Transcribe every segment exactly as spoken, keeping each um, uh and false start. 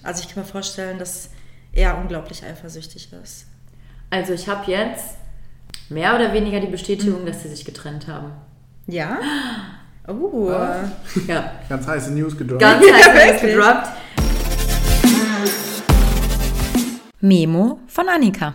Also ich kann mir vorstellen, dass er unglaublich eifersüchtig ist. Also ich habe jetzt mehr oder weniger die Bestätigung, mhm. dass sie sich getrennt haben. Ja? Oh. Ja. Ganz heiße News gedroppt. Ganz heiße News gedroppt. Memo von Annika.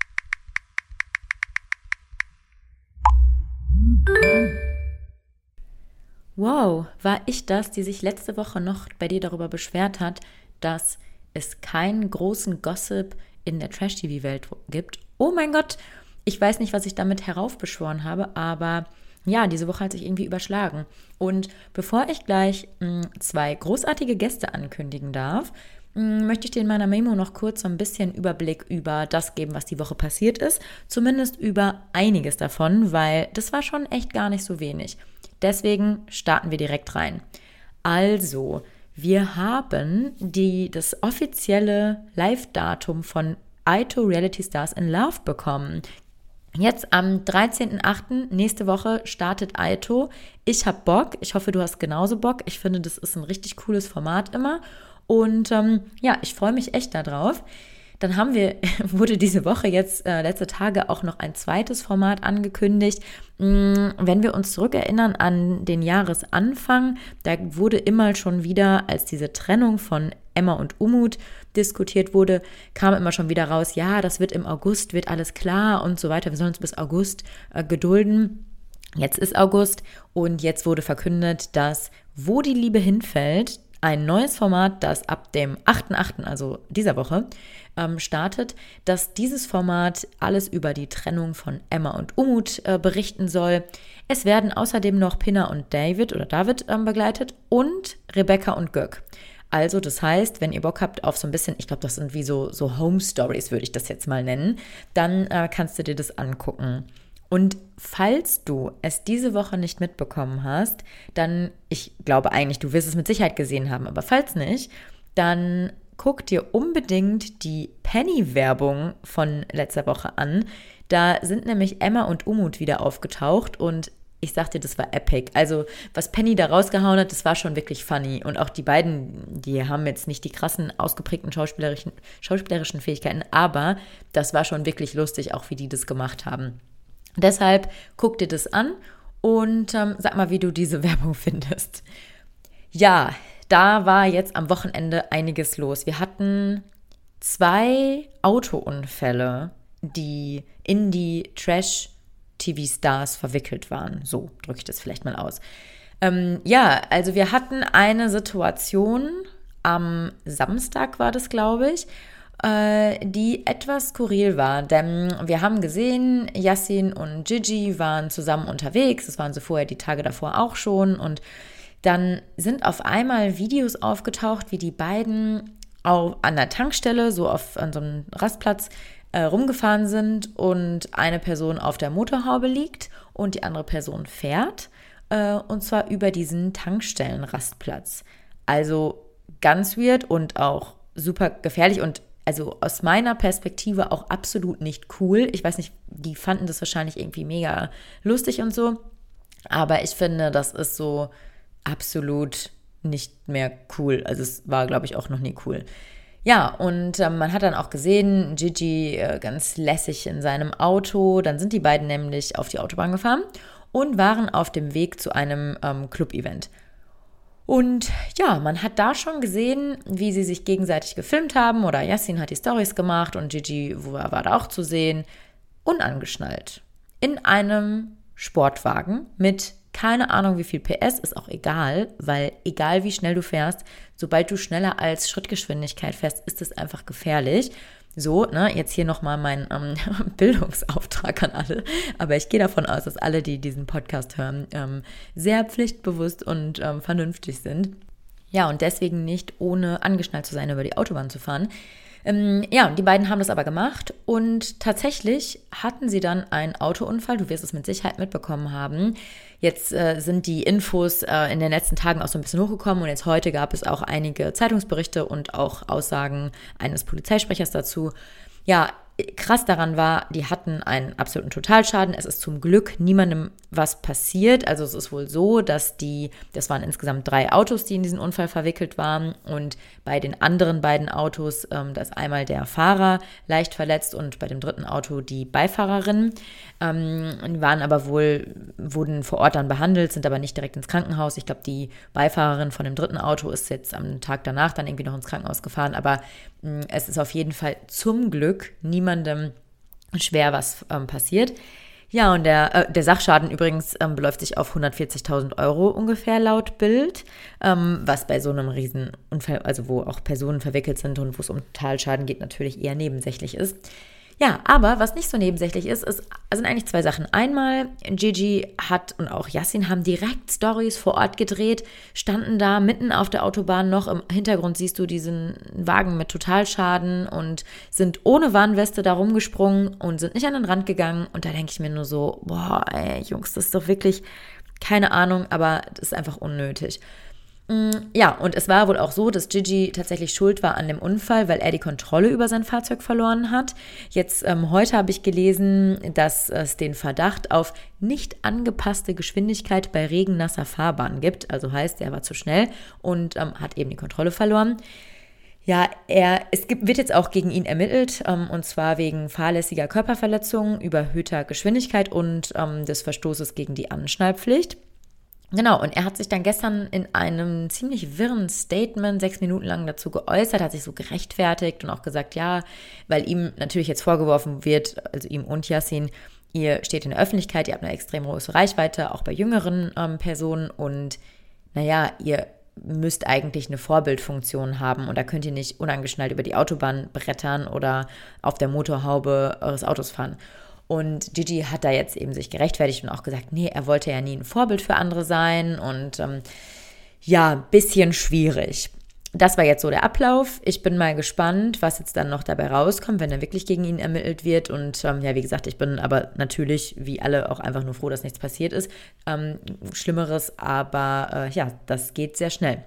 Wow, war ich das, die sich letzte Woche noch bei dir darüber beschwert hat, dass es keinen großen Gossip in der Trash-T V-Welt gibt? Oh mein Gott, ich weiß nicht, was ich damit heraufbeschworen habe, aber ja, diese Woche hat sich irgendwie überschlagen. Und bevor ich gleich mh, zwei großartige Gäste ankündigen darf, mh, möchte ich dir in meiner Memo noch kurz so ein bisschen Überblick über das geben, was die Woche passiert ist. Zumindest über einiges davon, weil das war schon echt gar nicht so wenig. Deswegen starten wir direkt rein. Also, wir haben die, das offizielle Live-Datum von Aito Reality Stars in Love bekommen. Jetzt am dreizehnten achten nächste Woche startet Aito. Ich hab Bock. Ich hoffe, du hast genauso Bock. Ich finde, das ist ein richtig cooles Format immer. Und ähm, ja, ich freue mich echt darauf. Dann haben wir, wurde diese Woche jetzt, äh, letzte Tage, auch noch ein zweites Format angekündigt. Mm, wenn wir uns zurückerinnern an den Jahresanfang, da wurde immer schon wieder, als diese Trennung von Emma und Umut diskutiert wurde, kam immer schon wieder raus, ja, das wird im August, wird alles klar und so weiter. Wir sollen uns bis August äh, gedulden. Jetzt ist August und jetzt wurde verkündet, dass Wo die Liebe hinfällt, ein neues Format, das ab dem achten achten, also dieser Woche, ähm, startet, dass dieses Format alles über die Trennung von Emma und Umut äh, berichten soll. Es werden außerdem noch Pinna und David oder David ähm, begleitet und Rebecca und Göck. Also das heißt, wenn ihr Bock habt auf so ein bisschen, ich glaube, das sind wie so, so Home-Stories, würde ich das jetzt mal nennen, dann äh, kannst du dir das angucken. Und falls du es diese Woche nicht mitbekommen hast, dann, ich glaube eigentlich, du wirst es mit Sicherheit gesehen haben, aber falls nicht, dann guck dir unbedingt die Penny-Werbung von letzter Woche an. Da sind nämlich Emma und Umut wieder aufgetaucht und ich sag dir, das war epic. Also was Penny da rausgehauen hat, das war schon wirklich funny. Und auch die beiden, die haben jetzt nicht die krassen, ausgeprägten schauspielerischen, schauspielerischen Fähigkeiten, aber das war schon wirklich lustig, auch wie die das gemacht haben. Deshalb guck dir das an und ähm, sag mal, wie du diese Werbung findest. Ja, da war jetzt am Wochenende einiges los. Wir hatten zwei Autounfälle, die in die Trash-T V-Stars verwickelt waren. So drücke ich das vielleicht mal aus. Ähm, ja, also wir hatten eine Situation, am Samstag war das, glaube ich, die etwas skurril war, denn wir haben gesehen, Yassin und Gigi waren zusammen unterwegs, das waren sie vorher die Tage davor auch schon und dann sind auf einmal Videos aufgetaucht, wie die beiden auf, an der Tankstelle, so auf an so einem Rastplatz äh, rumgefahren sind und eine Person auf der Motorhaube liegt und die andere Person fährt äh, und zwar über diesen Tankstellenrastplatz. Also ganz weird und auch super gefährlich und also aus meiner Perspektive auch absolut nicht cool. Ich weiß nicht, die fanden das wahrscheinlich irgendwie mega lustig und so. Aber ich finde, das ist so absolut nicht mehr cool. Also es war, glaube ich, auch noch nie cool. Ja, und äh, man hat dann auch gesehen, Gigi äh, ganz lässig in seinem Auto. Dann sind die beiden nämlich auf die Autobahn gefahren und waren auf dem Weg zu einem ähm, Club-Event. Und ja, man hat da schon gesehen, wie sie sich gegenseitig gefilmt haben oder Yassin hat die Storys gemacht und Gigi war, war da auch zu sehen, unangeschnallt. In einem Sportwagen mit keine Ahnung wie viel P S, ist auch egal, weil egal wie schnell du fährst, sobald du schneller als Schrittgeschwindigkeit fährst, ist es einfach gefährlich. So, ne, jetzt hier nochmal mein ähm, Bildungsauftrag an alle. Aber ich gehe davon aus, dass alle, die diesen Podcast hören, ähm, sehr pflichtbewusst und ähm, vernünftig sind. Ja, und deswegen nicht ohne angeschnallt zu sein, über die Autobahn zu fahren. Ähm, ja, und die beiden haben das aber gemacht. Und tatsächlich hatten sie dann einen Autounfall. Du wirst es mit Sicherheit mitbekommen haben. Jetzt äh, sind die Infos äh, in den letzten Tagen auch so ein bisschen hochgekommen und jetzt heute gab es auch einige Zeitungsberichte und auch Aussagen eines Polizeisprechers dazu. Ja, krass daran war, die hatten einen absoluten Totalschaden. Es ist zum Glück niemandem was passiert. Also es ist wohl so, dass die, das waren insgesamt drei Autos, die in diesen Unfall verwickelt waren und bei den anderen beiden Autos, ähm, da ist einmal der Fahrer leicht verletzt und bei dem dritten Auto die Beifahrerin, ähm, waren aber wohl, wurden vor Ort dann behandelt, sind aber nicht direkt ins Krankenhaus. Ich glaube, die Beifahrerin von dem dritten Auto ist jetzt am Tag danach dann irgendwie noch ins Krankenhaus gefahren, aber mh, es ist auf jeden Fall zum Glück niemandem schwer was ähm, passiert. Ja, und der, äh, der Sachschaden übrigens ähm, beläuft sich auf hundertvierzigtausend Euro ungefähr laut Bild, ähm, was bei so einem Riesenunfall, also wo auch Personen verwickelt sind und wo es um Totalschaden geht, natürlich eher nebensächlich ist. Ja, aber was nicht so nebensächlich ist, ist, sind eigentlich zwei Sachen. Einmal, Gigi hat und auch Yassin haben direkt Storys vor Ort gedreht, standen da mitten auf der Autobahn noch. Im Hintergrund siehst du diesen Wagen mit Totalschaden und sind ohne Warnweste da rumgesprungen und sind nicht an den Rand gegangen. Und da denke ich mir nur so, boah, ey, Jungs, das ist doch wirklich, keine Ahnung, aber das ist einfach unnötig. Ja, und es war wohl auch so, dass Gigi tatsächlich schuld war an dem Unfall, weil er die Kontrolle über sein Fahrzeug verloren hat. Jetzt, ähm, heute habe ich gelesen, dass es den Verdacht auf nicht angepasste Geschwindigkeit bei regennasser Fahrbahn gibt. Also heißt, er war zu schnell und ähm, hat eben die Kontrolle verloren. Ja, er, es gibt, wird jetzt auch gegen ihn ermittelt, ähm, und zwar wegen fahrlässiger Körperverletzung, überhöhter Geschwindigkeit und ähm, des Verstoßes gegen die Anschnallpflicht. Genau, und er hat sich dann gestern in einem ziemlich wirren Statement sechs Minuten lang dazu geäußert, hat sich so gerechtfertigt und auch gesagt, ja, weil ihm natürlich jetzt vorgeworfen wird, also ihm und Yassin, ihr steht in der Öffentlichkeit, ihr habt eine extrem große Reichweite, auch bei jüngeren ähm, Personen und naja, ihr müsst eigentlich eine Vorbildfunktion haben und da könnt ihr nicht unangeschnallt über die Autobahn brettern oder auf der Motorhaube eures Autos fahren. Und Gigi hat da jetzt eben sich gerechtfertigt und auch gesagt, nee, er wollte ja nie ein Vorbild für andere sein und ähm, ja, bisschen schwierig. Das war jetzt so der Ablauf. Ich bin mal gespannt, was jetzt dann noch dabei rauskommt, wenn er wirklich gegen ihn ermittelt wird. Und ähm, ja, wie gesagt, ich bin aber natürlich, wie alle, auch einfach nur froh, dass nichts passiert ist. Ähm, Schlimmeres, aber äh, ja, das geht sehr schnell.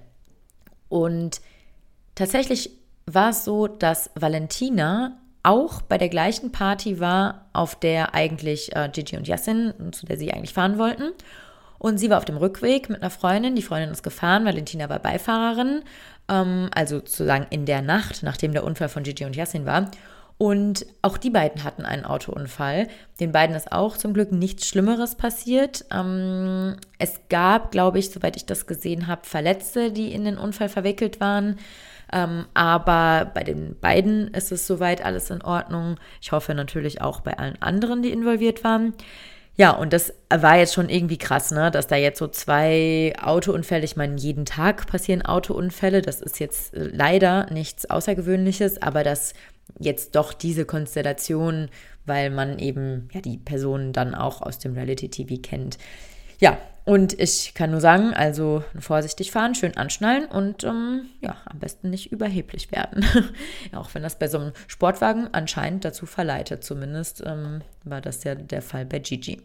Und tatsächlich war es so, dass Valentina auch bei der gleichen Party war, auf der eigentlich äh, Gigi und Yassin, zu der sie eigentlich fahren wollten. Und sie war auf dem Rückweg mit einer Freundin. Die Freundin ist gefahren, Valentina war Beifahrerin. Ähm, also sozusagen in der Nacht, nachdem der Unfall von Gigi und Yassin war. Und auch die beiden hatten einen Autounfall. Den beiden ist auch zum Glück nichts Schlimmeres passiert. Ähm, es gab, glaube ich, soweit ich das gesehen habe, Verletzte, die in den Unfall verwickelt waren. Ähm, aber bei den beiden ist es soweit alles in Ordnung. Ich hoffe natürlich auch bei allen anderen, die involviert waren. Ja, und das war jetzt schon irgendwie krass, ne, dass da jetzt so zwei Autounfälle, ich meine, jeden Tag passieren Autounfälle, das ist jetzt leider nichts Außergewöhnliches, aber dass jetzt doch diese Konstellation, weil man eben ja die Personen dann auch aus dem Reality-T V kennt. Ja, und ich kann nur sagen, also vorsichtig fahren, schön anschnallen und ähm, ja, am besten nicht überheblich werden. Auch wenn das bei so einem Sportwagen anscheinend dazu verleitet. Zumindest ähm, war das ja der Fall bei Gigi.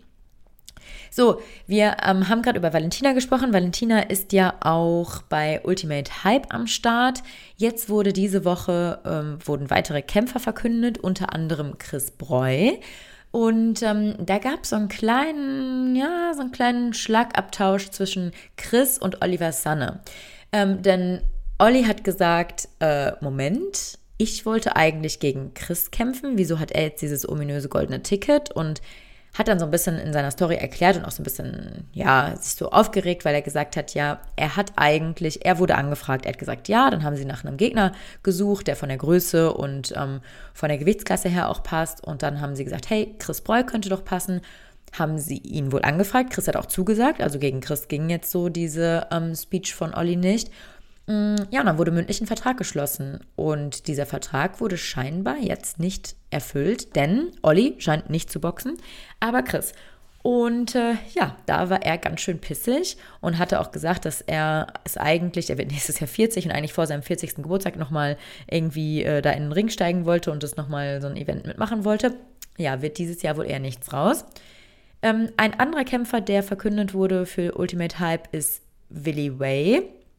So, wir ähm, haben gerade über Valentina gesprochen. Valentina ist ja auch bei Ultimate Hype am Start. Jetzt wurde diese Woche, ähm, wurden weitere Kämpfer verkündet, unter anderem Chris Breu. Und ähm, da gab es so einen kleinen, ja, so einen kleinen Schlagabtausch zwischen Chris und Oliver Sanne. Ähm, denn Olli hat gesagt, äh, Moment, ich wollte eigentlich gegen Chris kämpfen. Wieso hat er jetzt dieses ominöse goldene Ticket? Und hat dann so ein bisschen in seiner Story erklärt und auch so ein bisschen, ja, sich so aufgeregt, weil er gesagt hat, ja, er hat eigentlich, er wurde angefragt, er hat gesagt, ja, dann haben sie nach einem Gegner gesucht, der von der Größe und ähm, von der Gewichtsklasse her auch passt und dann haben sie gesagt, hey, Chris Breu könnte doch passen, haben sie ihn wohl angefragt, Chris hat auch zugesagt, also gegen Chris ging jetzt so diese ähm, Speech von Olli nicht. Ja, und dann wurde mündlich ein Vertrag geschlossen und dieser Vertrag wurde scheinbar jetzt nicht erfüllt, denn Olli scheint nicht zu boxen, aber Chris. Und äh, ja, da war er ganz schön pissig und hatte auch gesagt, dass er es eigentlich, er wird nächstes Jahr vierzig und eigentlich vor seinem vierzigsten Geburtstag nochmal irgendwie äh, da in den Ring steigen wollte und das nochmal so ein Event mitmachen wollte. Ja, wird dieses Jahr wohl eher nichts raus. Ähm, ein anderer Kämpfer, der verkündet wurde für Ultimate Hype, ist Willi Way.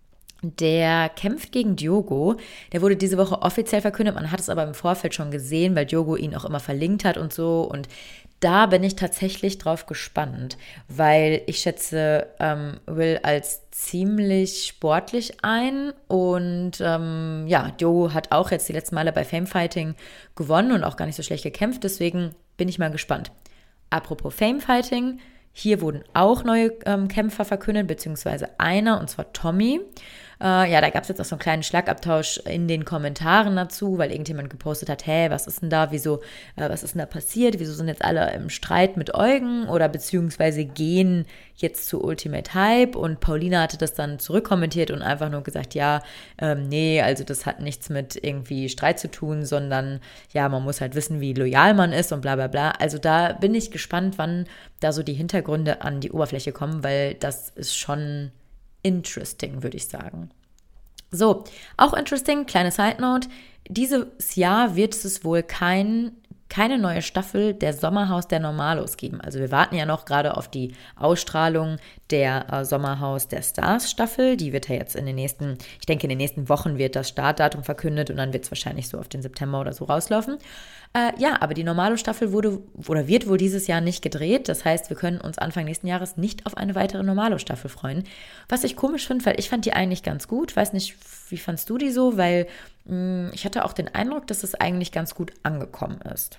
Der kämpft gegen Diogo. Der wurde diese Woche offiziell verkündet. Man hat es aber im Vorfeld schon gesehen, weil Diogo ihn auch immer verlinkt hat und so. Und da bin ich tatsächlich drauf gespannt, weil ich schätze ähm, Will als ziemlich sportlich ein. Und ähm, ja, Diogo hat auch jetzt die letzten Male bei Famefighting gewonnen und auch gar nicht so schlecht gekämpft. Deswegen bin ich mal gespannt. Apropos Famefighting. Hier wurden auch neue ähm, Kämpfer verkündet, beziehungsweise einer, und zwar Tommy. Äh, ja, da gab es jetzt auch so einen kleinen Schlagabtausch in den Kommentaren dazu, weil irgendjemand gepostet hat, hä, was ist denn da, wieso, äh, was ist denn da passiert, wieso sind jetzt alle im Streit mit Eugen oder beziehungsweise gehen jetzt zu Ultimate Hype, und Paulina hatte das dann zurückkommentiert und einfach nur gesagt, ja, ähm, nee, also das hat nichts mit irgendwie Streit zu tun, sondern ja, man muss halt wissen, wie loyal man ist und bla bla bla. Also da bin ich gespannt, wann da so die Hintergründe an die Oberfläche kommen, weil das ist schon interesting, würde ich sagen. So, auch interesting, kleine Side Note, dieses Jahr wird es wohl kein, keine neue Staffel der Sommerhaus der Normalos geben. Also wir warten ja noch gerade auf die Ausstrahlung der äh, Sommerhaus der Stars Staffel. Die wird ja jetzt in den nächsten, ich denke in den nächsten Wochen wird das Startdatum verkündet und dann wird es wahrscheinlich so auf den September oder so rauslaufen. Äh, ja, aber die Normalo-Staffel wurde oder wird wohl dieses Jahr nicht gedreht. Das heißt, wir können uns Anfang nächsten Jahres nicht auf eine weitere Normalo-Staffel freuen. Was ich komisch finde, weil ich fand die eigentlich ganz gut. Weiß nicht, wie fandst du die so? Weil mh, ich hatte auch den Eindruck, dass es eigentlich ganz gut angekommen ist.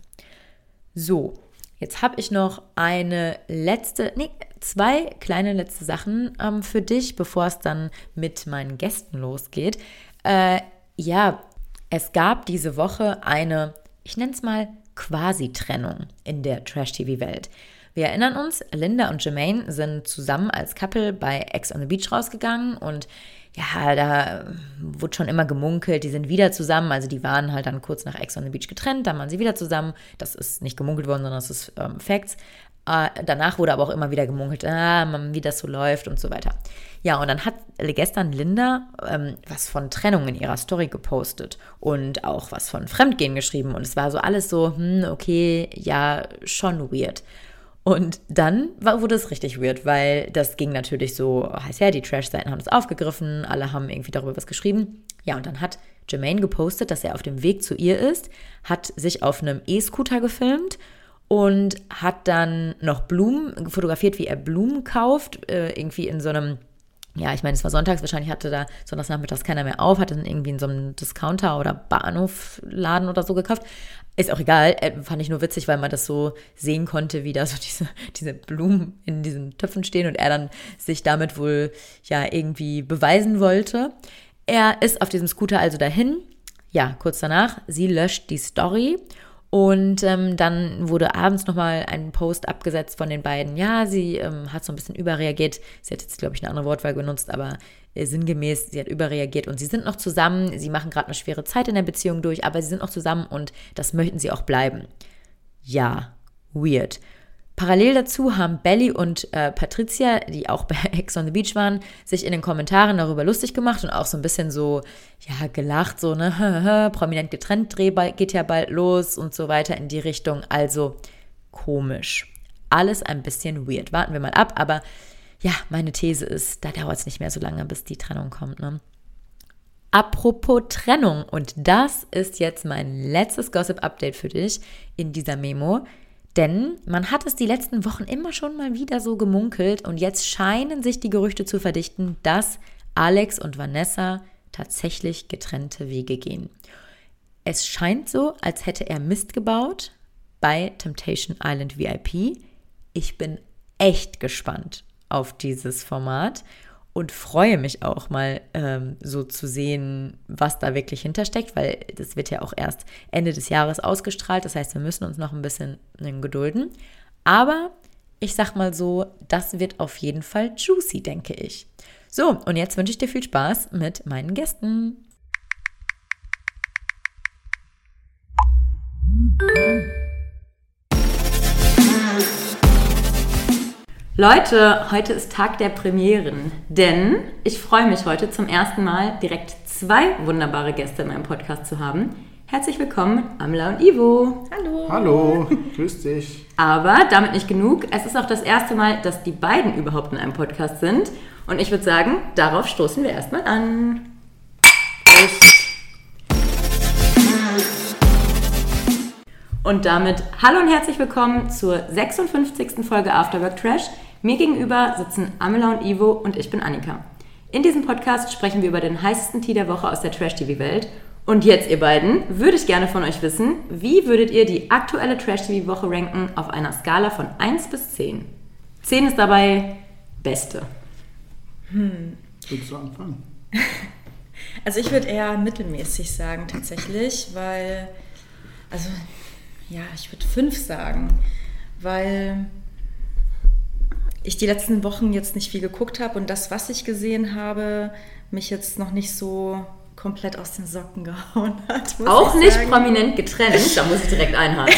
So, jetzt habe ich noch eine letzte, nee, zwei kleine letzte Sachen ähm, für dich, bevor es dann mit meinen Gästen losgeht. Äh, ja, es gab diese Woche eine, ich nenne es mal Quasi-Trennung in der Trash-T V-Welt. Wir erinnern uns, Linda und Jermaine sind zusammen als Couple bei Ex on the Beach rausgegangen und ja, da wurde schon immer gemunkelt, die sind wieder zusammen, also die waren halt dann kurz nach Ex on the Beach getrennt, dann waren sie wieder zusammen, das ist nicht gemunkelt worden, sondern das ist ähm, Facts. Äh, danach wurde aber auch immer wieder gemunkelt, ah, wie das so läuft und so weiter. Ja, und dann hat gestern Linda ähm, was von Trennung in ihrer Story gepostet und auch was von Fremdgehen geschrieben und es war so alles so, hm, okay, ja, schon weird. Und dann war, wurde es richtig weird, weil das ging natürlich so heiß her, die Trash-Seiten haben es aufgegriffen, alle haben irgendwie darüber was geschrieben. Ja, und dann hat Jermaine gepostet, dass er auf dem Weg zu ihr ist, hat sich auf einem E-Scooter gefilmt und hat dann noch Blumen fotografiert, wie er Blumen kauft, äh, irgendwie in so einem, ja, ich meine, es war sonntags, wahrscheinlich hatte da sonntags nachmittags keiner mehr auf, hatte dann irgendwie in so einem Discounter oder Bahnhofladen oder so gekauft. Ist auch egal, äh, fand ich nur witzig, weil man das so sehen konnte, wie da so diese, diese Blumen in diesen Töpfen stehen und er dann sich damit wohl ja irgendwie beweisen wollte. Er ist auf diesem Scooter also dahin. Ja, kurz danach, sie löscht die Story und ähm, dann wurde abends nochmal ein Post abgesetzt von den beiden. Ja, sie ähm, hat so ein bisschen überreagiert. Sie hat jetzt, glaube ich, eine andere Wortwahl genutzt, aber äh, sinngemäß, sie hat überreagiert und sie sind noch zusammen. Sie machen gerade eine schwere Zeit in der Beziehung durch, aber sie sind noch zusammen und das möchten sie auch bleiben. Ja, weird. Parallel dazu haben Belly und äh, Patricia, die auch bei Ex on the Beach waren, sich in den Kommentaren darüber lustig gemacht und auch so ein bisschen so, ja, gelacht, so, ne, prominent getrennt, Dreh geht ja bald los und so weiter in die Richtung. Also komisch. Alles ein bisschen weird. Warten wir mal ab, aber ja, meine These ist, da dauert es nicht mehr so lange, bis die Trennung kommt, ne? Apropos Trennung, und das ist jetzt mein letztes Gossip-Update für dich in dieser Memo. Denn man hat es die letzten Wochen immer schon mal wieder so gemunkelt und jetzt scheinen sich die Gerüchte zu verdichten, dass Alex und Vanessa tatsächlich getrennte Wege gehen. Es scheint so, als hätte er Mist gebaut bei Temptation Island V I P. Ich bin echt gespannt auf dieses Format und freue mich auch mal ähm, so zu sehen, was da wirklich hintersteckt, weil das wird ja auch erst Ende des Jahres ausgestrahlt. Das heißt, wir müssen uns noch ein bisschen gedulden. Aber ich sag mal so, das wird auf jeden Fall juicy, denke ich. So, und jetzt wünsche ich dir viel Spaß mit meinen Gästen. Leute, heute ist Tag der Premieren, denn ich freue mich heute zum ersten Mal direkt zwei wunderbare Gäste in meinem Podcast zu haben. Herzlich willkommen, Amla und Ivo. Hallo. Hallo, grüß dich. Aber damit nicht genug, es ist auch das erste Mal, dass die beiden überhaupt in einem Podcast sind. Und ich würde sagen, darauf stoßen wir erstmal an. Prost. Und damit hallo und herzlich willkommen zur sechsundfünfzigsten Folge Afterwork Trash. Mir gegenüber sitzen Amela und Ivo und ich bin Annika. In diesem Podcast sprechen wir über den heißesten Tee der Woche aus der Trash-T V-Welt. Und jetzt, ihr beiden, würde ich gerne von euch wissen, wie würdet ihr die aktuelle Trash-T V-Woche ranken auf einer Skala von eins bis zehn? zehn ist dabei Beste. Hm. Willst du anfangen? Also ich würde eher mittelmäßig sagen tatsächlich, weil, also ja, ich würde fünf sagen, weil ich die letzten Wochen jetzt nicht viel geguckt habe und das, was ich gesehen habe, mich jetzt noch nicht so komplett aus den Socken gehauen hat. Auch nicht sagen. Prominent getrennt, da muss ich direkt einhaken.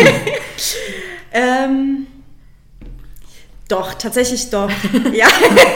ähm, doch, tatsächlich doch, ja.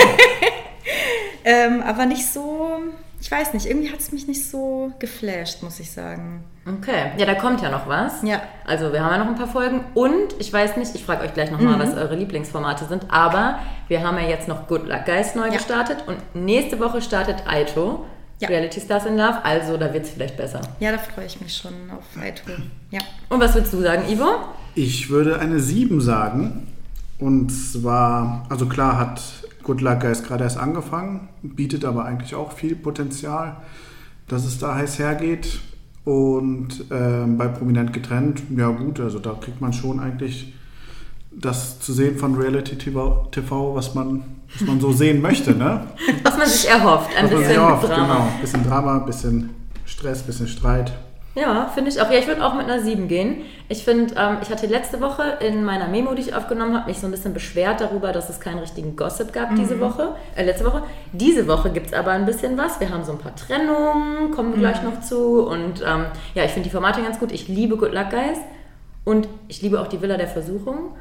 ähm, aber nicht so, ich weiß nicht, irgendwie hat es mich nicht so geflasht, muss ich sagen. Okay, ja, da kommt ja noch was. Ja. Also wir haben ja noch ein paar Folgen und ich weiß nicht, ich frage euch gleich nochmal, mhm. was eure Lieblingsformate sind, aber wir haben ja jetzt noch Good Luck Guys neu ja. gestartet und nächste Woche startet Aito, ja. Reality Stars in Love, also da wird es vielleicht besser. Ja, da freue ich mich schon auf Aito. Ja. Und was würdest du sagen, Ivo? Ich würde eine sieben sagen und zwar, also klar hat Good Luck Guys gerade erst angefangen, bietet aber eigentlich auch viel Potenzial, dass es da heiß hergeht. Und äh, bei Prominent getrennt, ja gut, also da kriegt man schon eigentlich das zu sehen von Reality-T V, was man, was man so sehen möchte, ne? Was man sich erhofft, ein was bisschen erhofft, Drama. Genau, ein bisschen Drama, ein bisschen Stress, ein bisschen Streit. Ja, finde ich auch. Ja, ich würde auch mit einer sieben gehen. Ich finde, ähm, ich hatte letzte Woche in meiner Memo, die ich aufgenommen habe, mich so ein bisschen beschwert darüber, dass es keinen richtigen Gossip gab mhm. diese Woche, äh, letzte Woche. Diese Woche gibt es aber ein bisschen was. Wir haben so ein paar Trennungen, kommen wir mhm. gleich noch zu. Und ähm, ja, ich finde die Formate ganz gut. Ich liebe Good Luck Guys und ich liebe auch die Villa der Versuchung.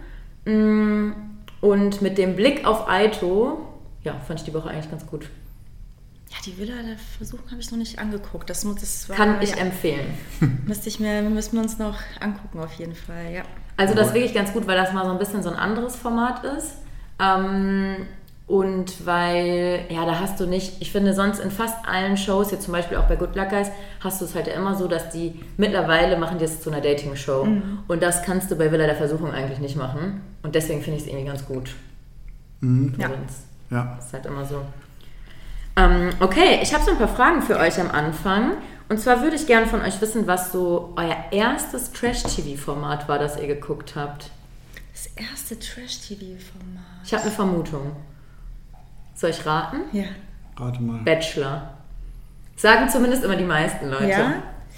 Und mit dem Blick auf Aito, ja, fand ich die Woche eigentlich ganz gut. Ja, die Villa der Versuchung habe ich noch nicht angeguckt. Das, muss, das war, Kann ich ja, empfehlen. Müsste ich mir, müssen wir uns noch angucken auf jeden Fall, ja. Also das ist wirklich ganz gut, weil das mal so ein bisschen so ein anderes Format ist. Ähm, und weil, ja, da hast du nicht, ich finde sonst in fast allen Shows, jetzt zum Beispiel auch bei Good Luck Guys, hast du es halt ja immer so, dass die mittlerweile machen die es zu einer Dating-Show. Mhm. Und das kannst du bei Villa der Versuchung eigentlich nicht machen. Und deswegen finde ich es irgendwie ganz gut. Mhm. Ja. ja. Das ist halt immer so. Ähm, okay, ich habe so ein paar Fragen für euch am Anfang. Und zwar würde ich gerne von euch wissen, was so euer erstes Trash-T V-Format war, das ihr geguckt habt. Das erste Trash-T V-Format? Ich habe eine Vermutung. Soll ich raten? Ja. Rate mal. Bachelor. Sagen zumindest immer die meisten Leute. Ja.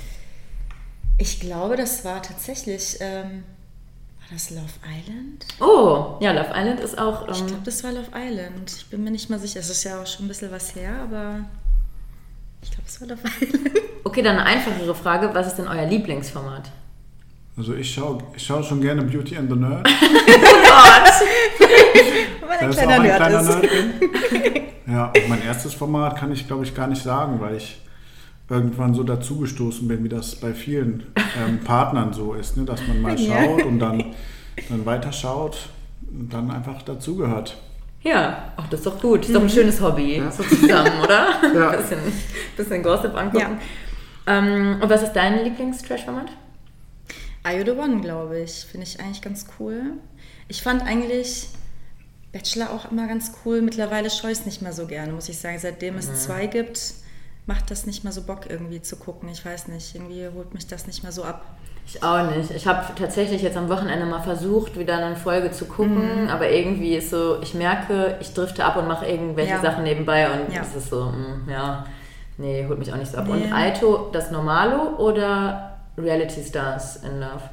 Ich glaube, das war tatsächlich... Ähm War das Love Island? Oh, ja, Love Island ist auch... Ähm, ich glaube, das war Love Island. Ich bin mir nicht mal sicher. Es ist ja auch schon ein bisschen was her, aber ich glaube, es war Love Island. Okay, dann eine einfachere Frage. Was ist denn euer Lieblingsformat? Also ich schaue ich schau schon gerne Beauty and the Nerd. Oh Gott! Weil ein das kleiner, auch ein Nerd, kleiner ist. Nerd bin. Ja, und mein erstes Format kann ich, glaube ich, gar nicht sagen, weil ich irgendwann so dazugestoßen bin, wie das bei vielen ähm, Partnern so ist, ne? Dass man mal schaut ja. und dann, dann weiterschaut und dann einfach dazugehört. Ja, ach, das ist doch gut. Das ist doch ein schönes Hobby, ja. so zusammen, oder? Ja. Ein bisschen, bisschen Gossip angucken. Ja. Ähm, und was ist dein Lieblings-Trash-Format? Are You The One, glaube ich. Finde ich eigentlich ganz cool. Ich fand eigentlich Bachelor auch immer ganz cool. Mittlerweile scheue ich es nicht mehr so gerne, muss ich sagen. Seitdem es mhm. zwei gibt, macht das nicht mehr so Bock irgendwie zu gucken. Ich weiß nicht, irgendwie holt mich das nicht mehr so ab. Ich auch nicht. Ich habe tatsächlich jetzt am Wochenende mal versucht, wieder eine Folge zu gucken, mm. aber irgendwie ist so, ich merke, ich drifte ab und mache irgendwelche ja. Sachen nebenbei und ja. es ist so, mh, ja, nee, holt mich auch nicht so ab. Nee. Und Aito, das Normalo oder Reality Stars in Love?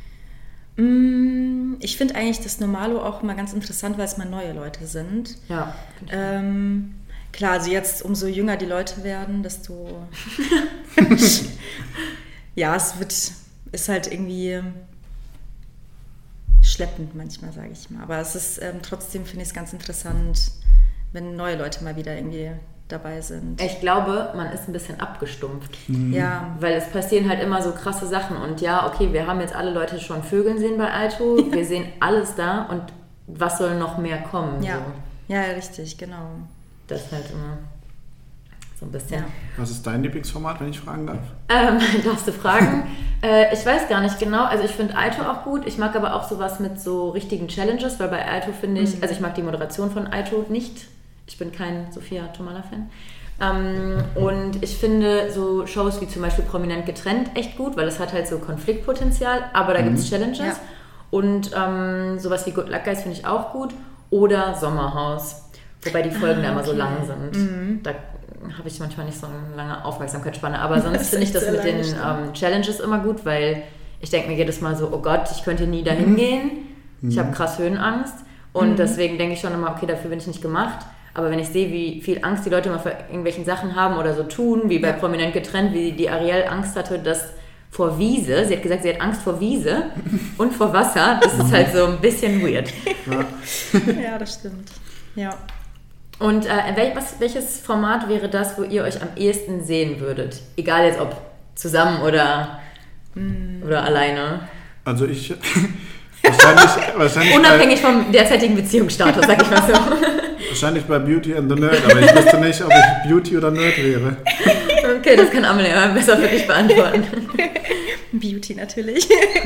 Mm, ich finde eigentlich das Normalo auch immer ganz interessant, weil es mal neue Leute sind. Ja. Ähm, Klar, also jetzt umso jünger die Leute werden, desto ja, es wird, ist halt irgendwie schleppend manchmal, sage ich mal. Aber es ist ähm, trotzdem, finde ich es ganz interessant, wenn neue Leute mal wieder irgendwie dabei sind. Ich glaube, man ist ein bisschen abgestumpft. Mhm. Ja. Weil es passieren halt immer so krasse Sachen. Und ja, okay, wir haben jetzt alle Leute schon Vögeln sehen bei Aito. Ja. Wir sehen alles da und was soll noch mehr kommen? Ja, so. Ja, richtig, genau. Das ist halt immer so ein bisschen. Ja. Was ist dein Lieblingsformat, wenn ich fragen darf? Ähm, darfst du fragen? äh, ich weiß gar nicht genau. Also ich finde Aito auch gut. Ich mag aber auch sowas mit so richtigen Challenges, weil bei Aito finde ich, mhm. also ich mag die Moderation von Aito nicht. Ich bin kein Sophia Tomala-Fan. Ähm, und ich finde so Shows wie zum Beispiel Prominent getrennt echt gut, weil es hat halt so Konfliktpotenzial, aber da mhm. gibt es Challenges. Ja. Und ähm, sowas wie Good Luck Guys finde ich auch gut. Oder Sommerhaus, wobei die Folgen ah, da immer okay. so lang sind. Mhm. Da habe ich manchmal nicht so eine lange Aufmerksamkeitsspanne. Aber sonst finde ich das mit den ähm, Challenges immer gut, weil ich denke mir jedes Mal so, oh Gott, ich könnte nie dahin gehen. Mhm. Ich habe krass Höhenangst. Und mhm. deswegen denke ich schon immer, okay, dafür bin ich nicht gemacht. Aber wenn ich sehe, wie viel Angst die Leute immer vor irgendwelchen Sachen haben oder so tun, wie bei ja. Prominent getrennt, wie die Ariel Angst hatte, dass vor Wiese, sie hat gesagt, sie hat Angst vor Wiese und vor Wasser, das ist halt so ein bisschen weird. Ja, ja das stimmt. Ja. Und äh, wel- was, welches Format wäre das, wo ihr euch am ehesten sehen würdet? Egal jetzt ob zusammen oder, mm. oder alleine. Also ich... wahrscheinlich, wahrscheinlich Unabhängig bei, vom derzeitigen Beziehungsstatus, sag ich mal so. Wahrscheinlich bei Beauty and the Nerd, aber ich wüsste nicht, ob ich Beauty oder Nerd wäre. Okay, das kann Amelie besser für dich beantworten. Beauty natürlich.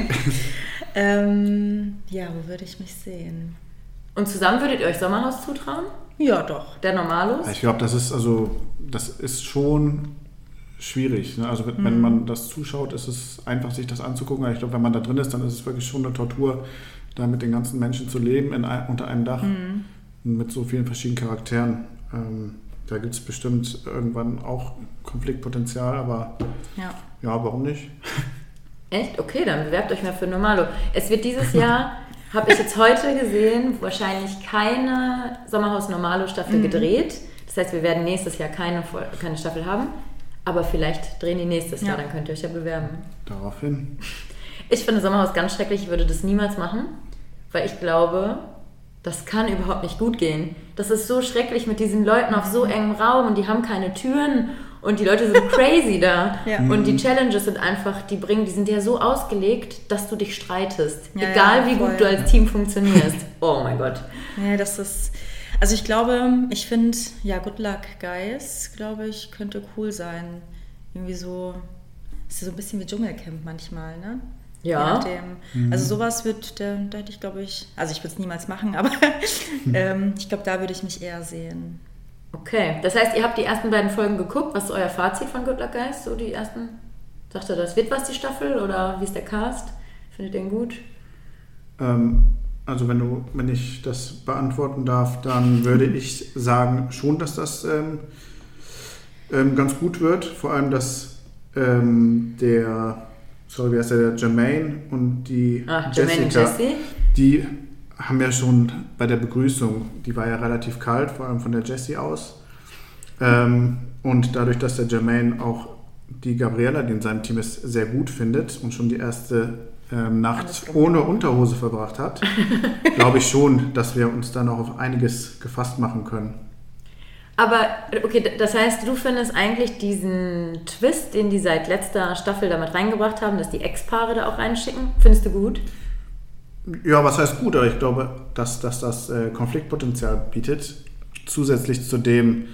ähm, ja, wo würde ich mich sehen? Und zusammen würdet ihr euch Sommerhaus zutrauen? Ja, doch. Der Normalos? Ich glaube, das ist also, das ist schon schwierig. Ne? Also wenn mhm. man das zuschaut, ist es einfach, sich das anzugucken. Ich glaube, wenn man da drin ist, dann ist es wirklich schon eine Tortur, da mit den ganzen Menschen zu leben in ein, unter einem Dach. Mhm. Mit so vielen verschiedenen Charakteren. Ähm, da gibt es bestimmt irgendwann auch Konfliktpotenzial, aber ja, ja warum nicht? Echt? Okay, dann bewerbt euch mal für Normalo. Es wird dieses Jahr, habe ich jetzt heute gesehen, wahrscheinlich keine Sommerhaus Normalo Staffel mhm. gedreht. Das heißt, wir werden nächstes Jahr keine, keine Staffel haben, aber vielleicht drehen die nächstes ja. Jahr, dann könnt ihr euch ja bewerben. Daraufhin. Ich finde Sommerhaus ganz schrecklich, ich würde das niemals machen, weil ich glaube... Das kann überhaupt nicht gut gehen. Das ist so schrecklich mit diesen Leuten auf so engem Raum und die haben keine Türen und die Leute sind crazy da. Ja. Und die Challenges sind einfach, die bringen, die sind ja so ausgelegt, dass du dich streitest. Ja, egal ja, wie gut du als Team funktionierst. Oh mein Gott. Ja, das ist, also ich glaube, ich finde, ja, Good Luck Guys, glaube ich, könnte cool sein. Irgendwie so, ist ja so ein bisschen wie Dschungelcamp manchmal, ne? Ja. Mhm. Also sowas wird, da, da hätte ich, glaube ich, also ich würde es niemals machen, aber ähm, ich glaube, da würde ich mich eher sehen. Okay, das heißt, ihr habt die ersten beiden Folgen geguckt. Was ist euer Fazit von Good Luck Guys? So die ersten? Sagt ihr, das wird was, die Staffel? Oder wie ist der Cast? Findet ihr den gut? Ähm, also wenn du, wenn ich das beantworten darf, dann würde ich sagen schon, dass das ähm, ähm, ganz gut wird. Vor allem, dass ähm, der Sorry, wie heißt der, der Jermaine und die Ach, Jessica, und Jessie. Die haben ja schon bei der Begrüßung, die war ja relativ kalt, vor allem von der Jessie aus. Ähm, und dadurch, dass der Jermaine auch die Gabriella, die in seinem Team ist, sehr gut findet und schon die erste ähm, Nacht ohne Unterhose verbracht hat, glaube ich schon, dass wir uns dann auch auf einiges gefasst machen können. Aber, okay, das heißt, du findest eigentlich diesen Twist, den die seit letzter Staffel damit reingebracht haben, dass die Ex-Paare da auch reinschicken, findest du gut? Ja, was heißt gut? Aber ich glaube, dass, dass das äh, Konfliktpotenzial bietet, zusätzlich zu dem,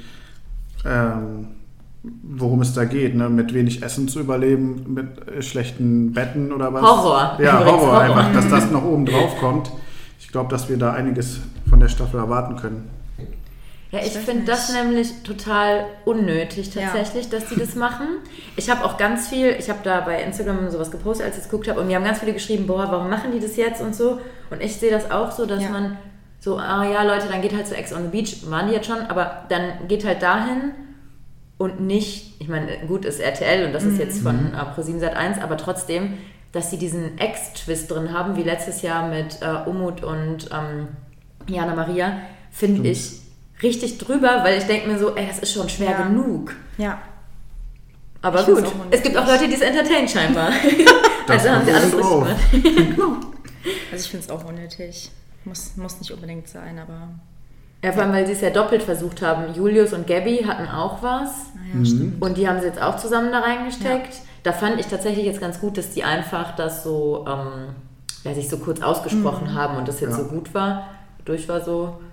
ähm, worum es da geht, ne? Mit wenig Essen zu überleben, mit äh, schlechten Betten oder was. Horror. Ja, Horror, Horror einfach, dass das noch oben drauf kommt. Ich glaube, dass wir da einiges von der Staffel erwarten können. Ja, ich, ich finde das nämlich total unnötig tatsächlich, ja. dass die das machen. Ich habe auch ganz viel, ich habe da bei Instagram sowas gepostet, als ich es geguckt habe, und mir haben ganz viele geschrieben, boah, warum machen die das jetzt und so. Und ich sehe das auch so, dass ja. man so, ah ja, Leute, dann geht halt zu Ex on the Beach, waren die jetzt schon, aber dann geht halt dahin und nicht, ich meine, gut ist R T L und das ist jetzt von äh, ProSieben Sat eins, aber trotzdem, dass sie diesen Ex-Twist drin haben, wie letztes Jahr mit äh, Umut und ähm, Jana Maria, finde ich richtig drüber, weil ich denke mir so, ey, das ist schon schwer ja. genug. Ja. Aber ich gut, es gibt auch Leute, die es entertainen scheinbar. Also haben sie alles richtig gemacht. Also ich finde es auch unnötig. Muss, muss nicht unbedingt sein, aber... Ja, vor allem, weil sie es ja doppelt versucht haben. Julius und Gabby hatten auch was. Ah, ja, stimmt. Und die haben sie jetzt auch zusammen da reingesteckt. Ja. Da fand ich tatsächlich jetzt ganz gut, dass die einfach das so, ähm, ja, sich so kurz ausgesprochen mhm. haben und das jetzt ja. so gut war. Durch war so...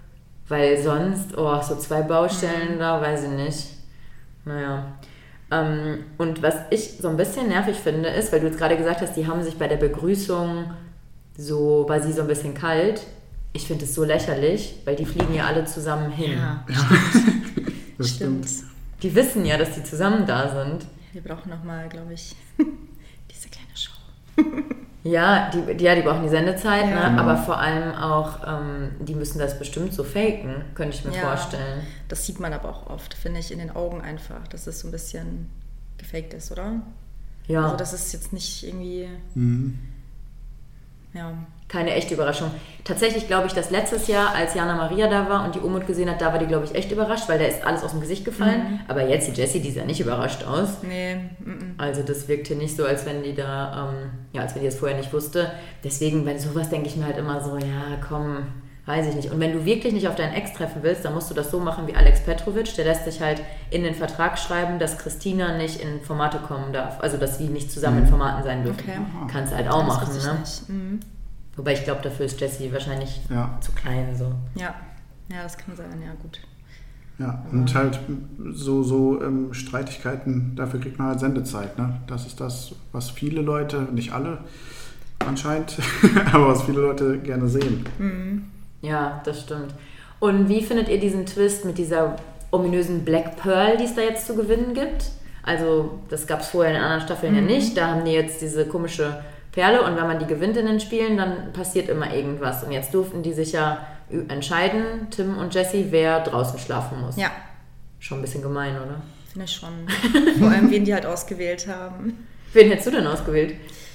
Weil sonst, oh, so zwei Baustellen mhm. da, weiß ich nicht. Naja. Ähm, und was ich so ein bisschen nervig finde, ist, weil du jetzt gerade gesagt hast, die haben sich bei der Begrüßung so, war sie so ein bisschen kalt. Ich finde es so lächerlich, weil die fliegen ja alle zusammen hin. Ja, Ja. stimmt. Das stimmt. stimmt. Die wissen ja, dass die zusammen da sind. Wir brauchen nochmal, glaube ich, diese kleine Show. Ja, die, die, ja, die brauchen die Sendezeit, Ja. ne? Aber vor allem auch, ähm, die müssen das bestimmt so faken, könnte ich mir Ja. vorstellen. Das sieht man aber auch oft, finde ich, in den Augen einfach, dass es so ein bisschen gefaked ist, oder? Ja, Also das ist jetzt nicht irgendwie, Mhm. ja, keine echte Überraschung. Tatsächlich glaube ich, dass letztes Jahr, als Jana Maria da war und die Umut gesehen hat, da war die, glaube ich, echt überrascht, weil da ist alles aus dem Gesicht gefallen. Mhm. Aber jetzt, die Jessie, die sah nicht überrascht aus. nee, m-m. Also das wirkte nicht so, als wenn die da, ähm, ja, als wenn die das vorher nicht wusste. Deswegen, bei sowas denke ich mir halt immer so, ja, komm, weiß ich nicht. Und wenn du wirklich nicht auf deinen Ex treffen willst, dann musst du das so machen wie Alex Petrovic. Der lässt sich halt in den Vertrag schreiben, dass Christina nicht in Formate kommen darf. Also, dass sie nicht zusammen in Formaten sein dürfen. Okay. Kannst halt auch Das machen, wusste ich ne? nicht. Mhm. Wobei ich glaube, dafür ist Jessie wahrscheinlich Ja. zu klein, so. Ja, ja, das kann sein, ja gut. Ja, und halt so, so ähm, Streitigkeiten, dafür kriegt man halt Sendezeit. Ne? Das ist das, was viele Leute, nicht alle anscheinend, aber was viele Leute gerne sehen. Mhm. Ja, das stimmt. Und wie findet ihr diesen Twist mit dieser ominösen Black Pearl, die es da jetzt zu gewinnen gibt? Also, das gab es vorher in den anderen Staffeln Mhm. ja nicht. Da haben die jetzt diese komische Perle und wenn man die gewinnt in den Spielen, dann passiert immer irgendwas. Und jetzt durften die sich ja entscheiden, Tim und Jessie, wer draußen schlafen muss. Ja, Schon ein bisschen gemein, oder? finde ich schon. Vor allem, wen die halt ausgewählt haben. Wen hättest du denn ausgewählt?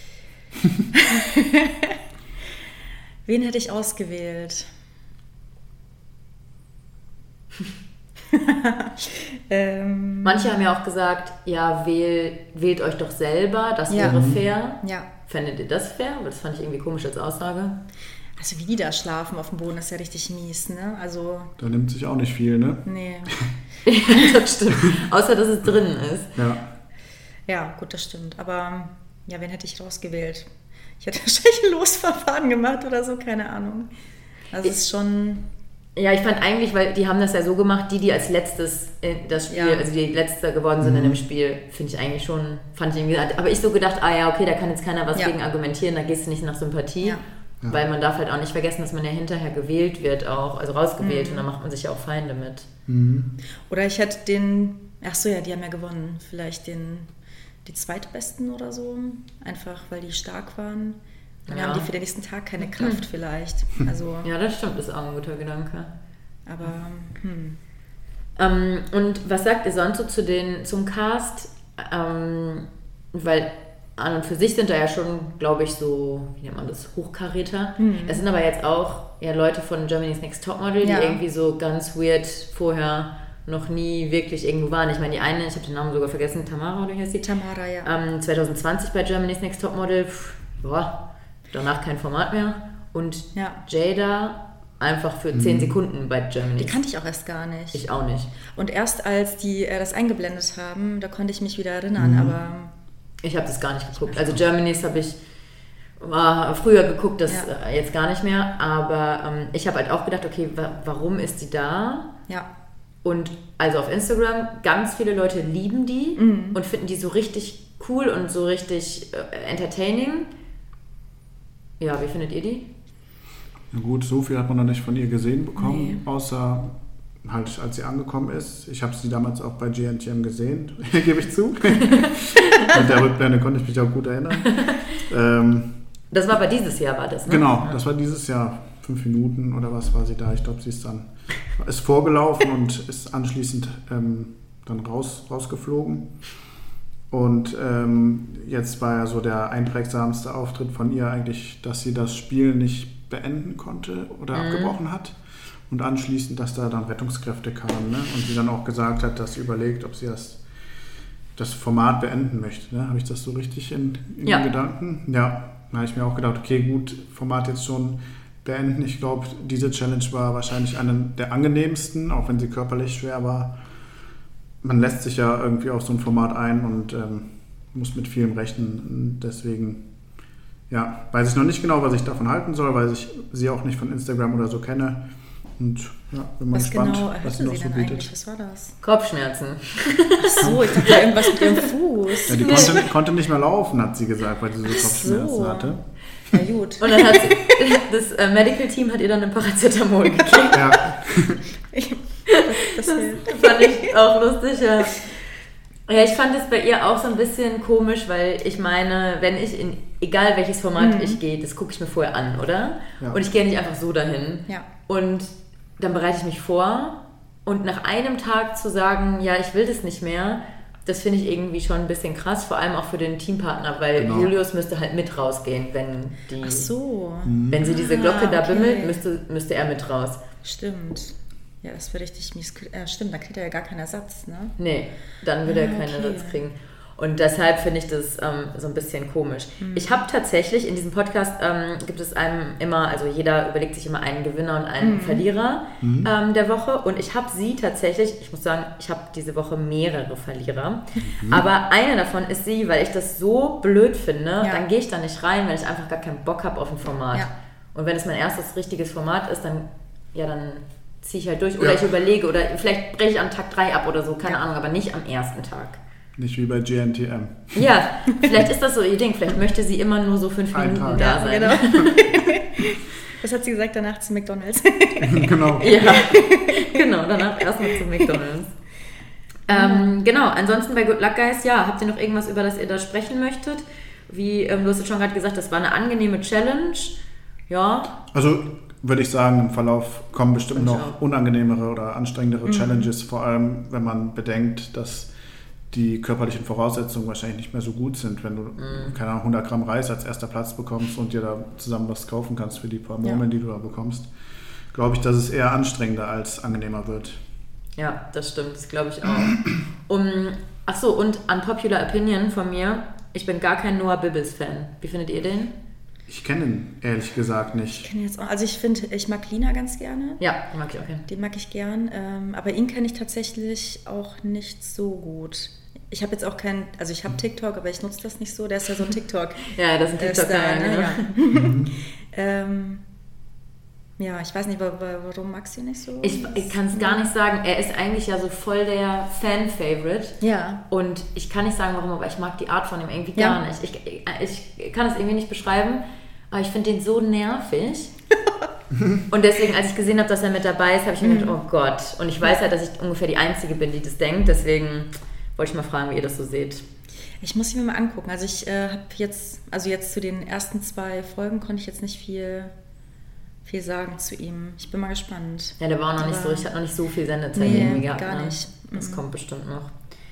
Wen hätte ich ausgewählt? ähm, Manche haben ja auch gesagt, ja, wähl, wählt euch doch selber, das Ja. wäre fair. ja, Fändet ihr das fair? Das fand ich irgendwie komisch als Aussage. also wie die da schlafen auf dem Boden ist ja richtig mies, ne? Also, Da nimmt sich auch nicht viel, ne? nee. Das stimmt. Außer, dass es drin ist. Ja. Ja, gut, das stimmt. Aber ja, wen hätte ich rausgewählt? Ich hätte wahrscheinlich ein Losverfahren gemacht oder so, keine Ahnung. Also es ist schon... Ja, ich fand eigentlich, weil die haben das ja so gemacht, die, die als letztes in das Spiel, Ja. also die Letzte geworden sind in dem Spiel, finde ich eigentlich schon, fand ich irgendwie, aber ich so gedacht, ah ja, okay, da kann jetzt keiner was Ja. gegen argumentieren, da gehst du nicht nach Sympathie, Ja. Ja. weil man darf halt auch nicht vergessen, dass man ja hinterher gewählt wird auch, also rausgewählt Mhm. und dann macht man sich ja auch Feinde mit. Mhm. Oder ich hätte den... Ach so, ja, die haben ja gewonnen. Vielleicht den... Die zweitbesten oder so. Einfach, weil die stark waren. Dann Ja. haben die für den nächsten Tag keine Kraft vielleicht. Also, Ja, das stimmt, ist auch ein guter Gedanke. aber... Hm. Ähm, und was sagt ihr sonst so zu den, zum Cast? Ähm, weil an und für sich sind da ja schon, glaube ich, so, wie nennt man das, Hochkaräter. Mhm. Es sind aber jetzt auch ja, Leute von Germany's Next Topmodel, Ja. die irgendwie so ganz weird vorher noch nie wirklich irgendwo waren. Ich meine, die eine, ich habe den Namen sogar vergessen, Tamara oder wie heißt die? Tamara, ja. Ähm, zwanzig zwanzig bei Germany's Next Topmodel, pff, boah, danach kein Format mehr. Und Ja. Jada einfach für zehn Sekunden bei Germany's. Die kannte ich auch erst gar nicht. Ich auch nicht. Und erst als die äh, das eingeblendet haben, da konnte ich mich wieder erinnern, aber Ich habe das gar nicht geguckt. Also Germany's habe ich war früher geguckt, das Ja. äh, jetzt gar nicht mehr. Aber ähm, ich habe halt auch gedacht, okay, wa- warum ist die da? ja. Und also auf Instagram, ganz viele Leute lieben die Mhm. und finden die so richtig cool und so richtig äh, entertaining. Ja, wie findet ihr die? Na gut, so viel hat man noch nicht von ihr gesehen bekommen, Nee. außer halt, als sie angekommen ist. Ich habe sie damals auch bei G N T M gesehen, gebe ich zu. Mit der Rückblende konnte ich mich auch gut erinnern. ähm, Das war aber dieses Jahr, war das, ne? genau, Ja. das war dieses Jahr. Fünf Minuten oder was war sie da? Ich glaube, sie ist dann ist vorgelaufen und ist anschließend ähm, dann raus, rausgeflogen. Und ähm, jetzt war ja so der einprägsamste Auftritt von ihr eigentlich, dass sie das Spiel nicht beenden konnte oder Mhm. abgebrochen hat. Und anschließend, dass da dann Rettungskräfte kamen, ne? Und sie dann auch gesagt hat, dass sie überlegt, ob sie das, das Format beenden möchte. Ne? Habe ich das so richtig in, in Ja. den Gedanken? Ja, da habe ich mir auch gedacht, okay, gut, Format jetzt schon beenden. Ich glaube, diese Challenge war wahrscheinlich eine der angenehmsten, auch wenn sie körperlich schwer war. Man lässt sich ja irgendwie auf so ein Format ein und ähm, muss mit vielem rechnen. Deswegen, ja, weiß ich noch nicht genau, was ich davon halten soll, weil ich sie auch nicht von Instagram oder so kenne. Und ja, bin mal Was gespannt, genau was hatte sie noch sie so denn bietet. eigentlich? Was war das? Kopfschmerzen. Ach so, ich dachte irgendwas mit ihrem Fuß. Ja, die konnte, konnte nicht mehr laufen, hat sie gesagt, weil sie so Ach Kopfschmerzen so. hatte. Ja gut. Und dann hat sie, das äh, Medical Team hat ihr dann eine Paracetamol gegeben. Ja, Das, das Das hilft. fand ich auch lustig, ja. Ja, ich fand es bei ihr auch so ein bisschen komisch, weil ich meine, wenn ich in, egal welches Format Mhm. ich gehe, das gucke ich mir vorher an, oder? Ja. Und ich gehe nicht einfach so dahin. Ja. Und dann bereite ich mich vor und nach einem Tag zu sagen, ja, ich will das nicht mehr, das finde ich irgendwie schon ein bisschen krass, vor allem auch für den Teampartner, weil Genau. Julius müsste halt mit rausgehen, wenn die, Ach so. wenn sie diese Glocke Ah, da okay. bimmelt, müsste, müsste er mit raus. Stimmt. Ja, das wäre richtig mies. Äh, stimmt, da kriegt er ja gar keinen Ersatz, ne? Nee, dann würde er Ah, keinen okay. Ersatz kriegen. Und deshalb finde ich das ähm, so ein bisschen komisch. Ich habe tatsächlich, in diesem Podcast ähm, gibt es einem immer, also jeder überlegt sich immer einen Gewinner und einen Verlierer ähm, der Woche. Und ich habe sie tatsächlich, ich muss sagen, ich habe diese Woche mehrere Verlierer. Aber eine davon ist sie, weil ich das so blöd finde, Ja. dann gehe ich da nicht rein, weil ich einfach gar keinen Bock habe auf ein Format. Ja. Und wenn es mein erstes richtiges Format ist, dann, ja, dann ziehe ich halt durch. Oder Ja. ich überlege, oder vielleicht breche ich an Tag drei ab oder so, keine Ja. Ahnung, aber nicht am ersten Tag. nicht wie bei G N T M. Ja, vielleicht ist das so ihr Ding. Vielleicht möchte sie immer nur so fünf Ein Minuten Tag. da Ja, sein. genau. Was hat sie gesagt danach zu McDonald's? Genau. Ja, genau. Danach erstmal zu McDonald's. Ähm, genau, ansonsten bei Good Luck Guys, ja, habt ihr noch irgendwas, über das ihr da sprechen möchtet? Wie, ähm, du hast es schon gerade gesagt, das war eine angenehme Challenge. Ja, Also würde ich sagen, im Verlauf kommen bestimmt Und noch auch. unangenehmere oder anstrengendere Mhm. Challenges, vor allem wenn man bedenkt, dass die körperlichen Voraussetzungen wahrscheinlich nicht mehr so gut sind, wenn du, Mhm. keine Ahnung, hundert Gramm Reis als erster Platz bekommst und dir da zusammen was kaufen kannst für die paar Murmeln, die du da bekommst. Glaube ich, dass es eher anstrengender als angenehmer wird. ja, das stimmt, das glaube ich auch. Um, ach so, und unpopular opinion von mir, ich bin gar kein Noah Bibbles-Fan. Wie findet ihr den? Ich kenne ihn ehrlich gesagt Ich nicht. kenne jetzt auch, also ich finde, ich mag Lina ganz gerne. Ja, den mag ich auch gerne. Den mag ich gern. Ähm, aber ihn kenne ich tatsächlich auch nicht so gut. Ich habe jetzt auch kein, also ich habe TikTok, aber ich nutze das nicht so. Der ist ja so ein TikTok. Ja, das ist ein äh, TikTok, Star, ne? ne? Ja. ähm, ja, ich weiß nicht, wa- wa- warum magst du ihn nicht so? Ich, ich kann es gar nicht sagen. Er ist eigentlich ja so voll der Fan-Favorite. Ja. Und ich kann nicht sagen, warum, aber ich mag die Art von ihm irgendwie Ja. gar nicht. Ich, ich, ich kann es irgendwie nicht beschreiben, aber ich finde den so nervig. Und deswegen, als ich gesehen habe, dass er mit dabei ist, habe ich mir gedacht, oh Gott. Und ich weiß halt, dass ich ungefähr die Einzige bin, die das denkt. Deswegen wollte ich mal fragen, wie ihr das so seht. Ich muss ihn mir mal angucken. Also ich äh, habe jetzt, also jetzt zu den ersten zwei Folgen konnte ich jetzt nicht viel, viel sagen zu ihm. Ich bin mal gespannt. Ja, der war auch noch nicht so, Aber- ich hatte noch nicht so viel Sendezeit Nee, irgendwie gehabt. gar ne? nicht. Das Mhm. kommt bestimmt noch.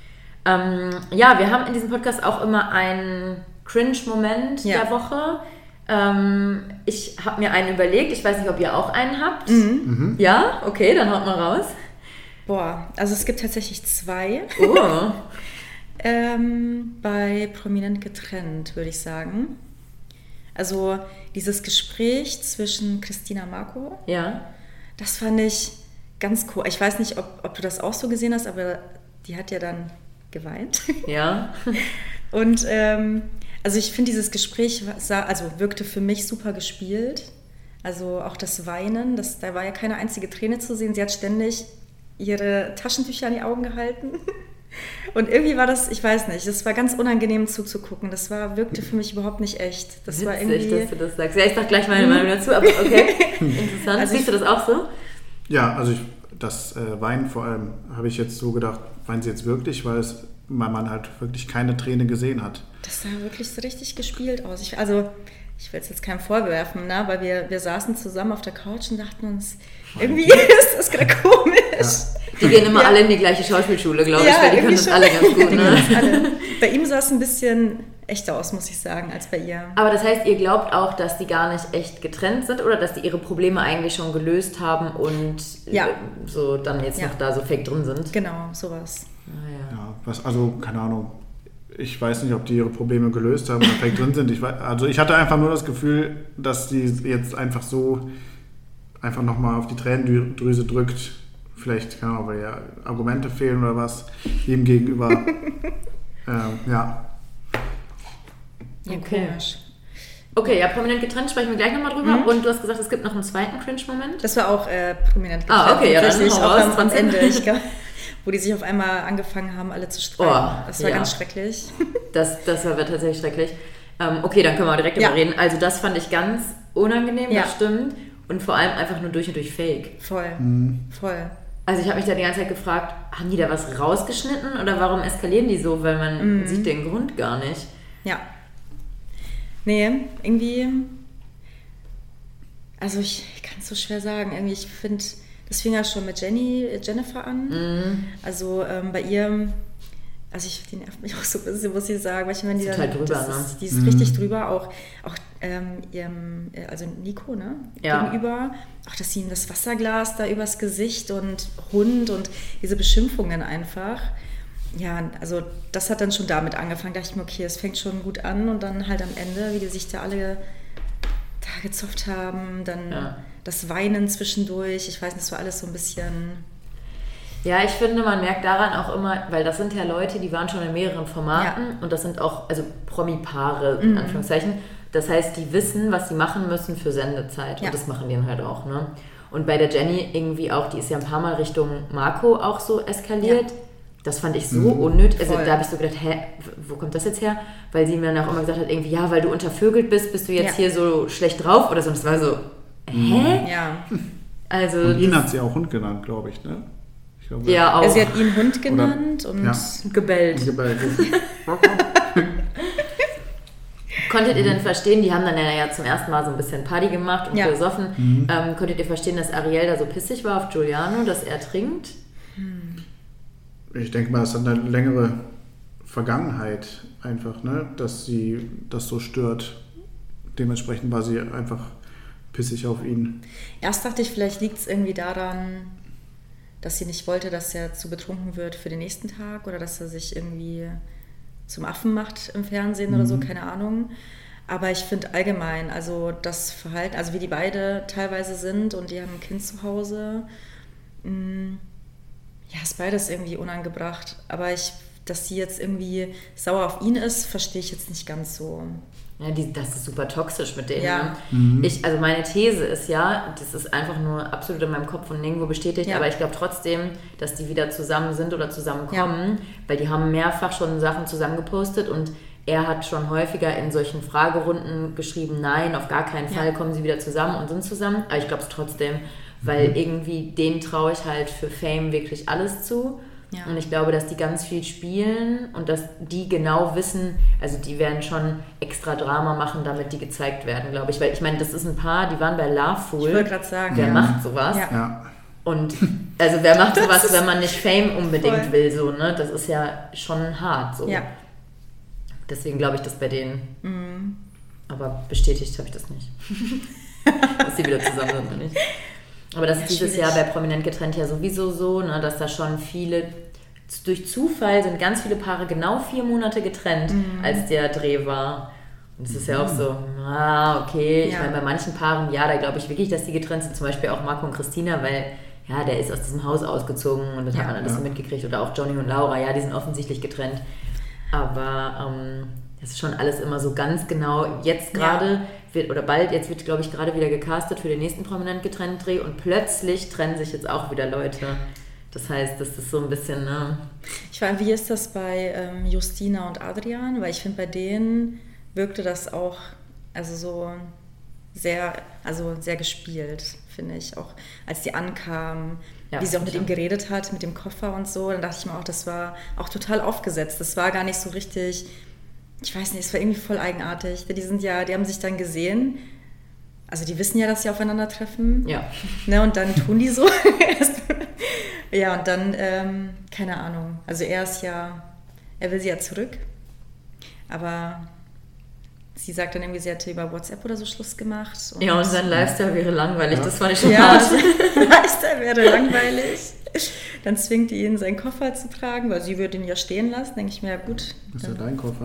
Ähm, ja, wir haben in diesem Podcast auch immer einen Cringe-Moment Ja. der Woche. Ähm, ich habe mir einen überlegt. Ich weiß nicht, ob ihr auch einen habt. Mhm. Ja? Okay, dann haut mal raus. Boah, also es gibt tatsächlich zwei. Oh. Ähm, bei Prominent getrennt, würde ich sagen. Also dieses Gespräch zwischen Christina Marco, Ja. das fand ich ganz cool. Ich weiß nicht, ob, ob du das auch so gesehen hast, aber die hat ja dann geweint. Ja. Und ähm, also ich finde, dieses Gespräch sah, also wirkte für mich super gespielt. Also auch das Weinen, das, da war ja keine einzige Träne zu sehen. Sie hat ständig ihre Taschentücher an die Augen gehalten. Und irgendwie war das, ich weiß nicht, das war ganz unangenehm zuzugucken. Das war, wirkte für mich überhaupt nicht echt. Das war Witzig, irgendwie. dass du das sagst. Ja, ich sag gleich meine Meinung dazu, aber okay. Interessant. Also Siehst du das auch so? Ja, also ich, das äh, Weinen vor allem habe ich jetzt so gedacht, weint sie jetzt wirklich, weil, es, weil man halt wirklich keine Träne gesehen hat. Das sah wirklich so richtig gespielt aus. Ich, also, ich will es jetzt keinem vorwerfen, ne? Aber wir, wir saßen zusammen auf der Couch und dachten uns, irgendwie ist das gerade komisch. Die gehen immer Ja. alle in die gleiche Schauspielschule, glaube ich, Ja, weil die können irgendwie das alle ganz gut. Die Ne? können das alle. Bei ihm sah es ein bisschen echter aus, muss ich sagen, als bei ihr. Aber das heißt, ihr glaubt auch, dass die gar nicht echt getrennt sind oder dass die ihre Probleme eigentlich schon gelöst haben und Ja. äh, so dann jetzt Ja. noch da so fake drin sind? Genau, sowas. Ah, ja. Ja, was, also, keine Ahnung. Ich weiß nicht, ob die ihre Probleme gelöst haben oder vielleicht drin sind. Ich weiß, also ich hatte einfach nur das Gefühl, dass die jetzt einfach so einfach nochmal auf die Tränendrüse drückt. Vielleicht, keine Ahnung, weil ja Argumente fehlen oder was ihm gegenüber. ähm, ja. Ja, Okay. komisch. Okay, ja, prominent getrennt, sprechen wir gleich nochmal drüber. Mhm. Und du hast gesagt, es gibt noch einen zweiten Cringe-Moment. Das war auch äh, prominent getrennt. Ah, okay, ja, dann auch raus, am, am Ende, ich glaub, wo die sich auf einmal angefangen haben, alle zu streiten. Oh, das war ja. ganz schrecklich. Das, das war tatsächlich schrecklich. Ähm, okay, dann können wir direkt ja. drüber reden. Also das fand ich ganz unangenehm, ja. das stimmt. Und vor allem einfach nur durch und durch fake. Voll, mhm. voll. Also ich habe mich da die ganze Zeit gefragt, haben die da was rausgeschnitten oder warum eskalieren die so? Weil man mhm. sieht den Grund gar nicht. Ja. Nee, irgendwie, also ich, ich kann es so schwer sagen. Irgendwie, ich finde, das fing ja schon mit Jenny, Jennifer an. Mhm. Also ähm, bei ihr, also ich, die nervt mich auch so ein bisschen, muss ich sagen. Weil ich meine, die, total drüber, das ne? ist, die ist mhm. richtig drüber, auch, auch ähm, ihrem, also Nico, ne? Ja. Gegenüber. Auch, dass sie ihm das Wasserglas da übers Gesicht und Hund und diese Beschimpfungen einfach. Ja, also das hat dann schon damit angefangen. Da dachte ich mir, okay, es fängt schon gut an und dann halt am Ende, wie die sich da alle da gezopft haben, dann ja. das Weinen zwischendurch. Ich weiß nicht, das war alles so ein bisschen... Ja, ich finde, man merkt daran auch immer, weil das sind ja Leute, die waren schon in mehreren Formaten ja. und das sind auch, also Promi-Paare, in mhm. Anführungszeichen. Das heißt, die wissen, was sie machen müssen für Sendezeit. Ja. Und das machen die dann halt auch, ne? Und bei der Jenny irgendwie auch, die ist ja ein paar Mal Richtung Marco auch so eskaliert. Ja. Das fand ich so mhm. unnötig. Also Voll. Da habe ich so gedacht, hä, wo kommt das jetzt her? Weil sie mir dann auch immer gesagt hat, irgendwie, ja, weil du untervögelt bist, bist du jetzt ja. hier so schlecht drauf oder so. Und es war so, hä? Ja. Also und ihn hat sie auch Hund genannt, glaube ich, ne? Ich glaube, ja, auch. Also sie hat ihn Hund genannt oder, und ja. gebellt. gebellt. Konntet ihr denn verstehen, die haben dann ja zum ersten Mal so ein bisschen Party gemacht und ja. gesoffen. Mhm. Ähm, konntet ihr verstehen, dass Ariel da so pissig war auf Giuliano, dass er trinkt? Ich denke mal, das hat eine längere Vergangenheit einfach, ne? Dass sie das so stört. Dementsprechend war sie einfach pissig auf ihn. Erst dachte ich, vielleicht liegt es irgendwie daran, dass sie nicht wollte, dass er zu betrunken wird für den nächsten Tag oder dass er sich irgendwie zum Affen macht im Fernsehen mhm. oder so, keine Ahnung. Aber ich finde allgemein, also das Verhalten, also wie die beide teilweise sind und die haben ein Kind zu Hause, mh, ja, ist beides irgendwie unangebracht. Aber ich, dass sie jetzt irgendwie sauer auf ihn ist, verstehe ich jetzt nicht ganz so. Ja, die, das ist super toxisch mit denen. Ja. Ne? Mhm. Ich, also meine These ist ja, das ist einfach nur absolut in meinem Kopf und nirgendwo bestätigt, ja. aber ich glaube trotzdem, dass die wieder zusammen sind oder zusammenkommen, ja. weil die haben mehrfach schon Sachen zusammen gepostet und er hat schon häufiger in solchen Fragerunden geschrieben, nein, auf gar keinen Fall ja. kommen sie wieder zusammen und sind zusammen. Aber ich glaube es trotzdem, weil mhm. irgendwie denen traue ich halt für Fame wirklich alles zu. Ja. Und ich glaube, dass die ganz viel spielen und dass die genau wissen, also die werden schon extra Drama machen, damit die gezeigt werden, glaube ich. Weil ich meine, das ist ein Paar, die waren bei Lovefool. Ich wollte gerade sagen. Wer ja. macht sowas? Ja. Ja. Und also wer macht sowas, wenn man nicht Fame unbedingt voll. will, so, ne? Das ist ja schon hart so. Ja. Deswegen glaube ich das bei denen. Mhm. Aber bestätigt habe ich das nicht. Dass sie wieder zusammen sind oder nicht. Aber das ja, ist dieses schwierig. Jahr bei Prominent getrennt ja sowieso so, ne, dass da schon viele, durch Zufall sind ganz viele Paare genau vier Monate getrennt, mhm. als der Dreh war. Und es ist ja auch so, ah, okay. Ich ja. meine, bei manchen Paaren, ja, da glaube ich wirklich, dass die getrennt sind. Zum Beispiel auch Marco und Christina, weil, ja, der ist aus diesem Haus ausgezogen und das ja. hat man alles ja. so mitgekriegt. Oder auch Johnny und Laura, ja, die sind offensichtlich getrennt. Aber ähm, das ist schon alles immer so ganz genau. Jetzt gerade ja. wird, oder bald, jetzt wird, glaube ich, gerade wieder gecastet für den nächsten Prominent getrennt Dreh und plötzlich trennen sich jetzt auch wieder Leute. Das heißt, das ist so ein bisschen, ne? Ich meine, wie ist das bei ähm, Justina und Adrian? Weil ich finde, bei denen wirkte das auch, also so sehr, also sehr gespielt, finde ich. Auch als die ankamen, ja, wie sie auch mit ihm geredet hat, mit dem Koffer und so, dann dachte ich mir auch, das war auch total aufgesetzt. Das war gar nicht so richtig, ich weiß nicht, es war irgendwie voll eigenartig. Die sind ja, die haben sich dann gesehen, also die wissen ja, dass sie aufeinandertreffen. Ja. Ne, und dann tun die so. Ja, und dann, ähm, keine Ahnung. Also er ist ja, er will sie ja zurück, aber sie sagt dann irgendwie, sie hätte über WhatsApp oder so Schluss gemacht. Und ja, und sein Lifestyle wäre langweilig, ja. Das fand ich schon ja, hart. Lifestyle wäre langweilig. Dann zwingt die ihn, seinen Koffer zu tragen, weil sie würde ihn ja stehen lassen. Denke ich mir, ja gut. Das ist ja dein Koffer.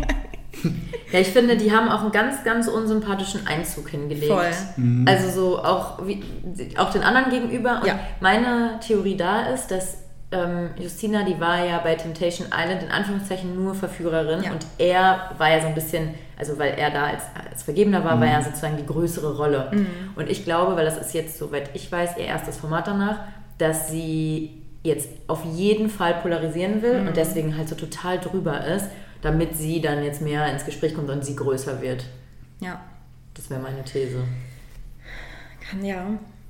Ja, ich finde, die haben auch einen ganz, ganz unsympathischen Einzug hingelegt. Voll. Mhm. Also so auch, wie, auch den anderen gegenüber. Und ja. meine Theorie da ist, dass ähm, Justina, die war ja bei Temptation Island in Anführungszeichen nur Verführerin Ja. und er war ja so ein bisschen, also weil er da als, als Vergebener war, mhm. war er sozusagen die größere Rolle. Mhm. Und ich glaube, weil das ist jetzt, soweit ich weiß, ihr erstes Format danach, dass sie jetzt auf jeden Fall polarisieren will mhm. und deswegen halt so total drüber ist, damit sie dann jetzt mehr ins Gespräch kommt und sie größer wird. Ja. Das wäre meine These. Kann ja.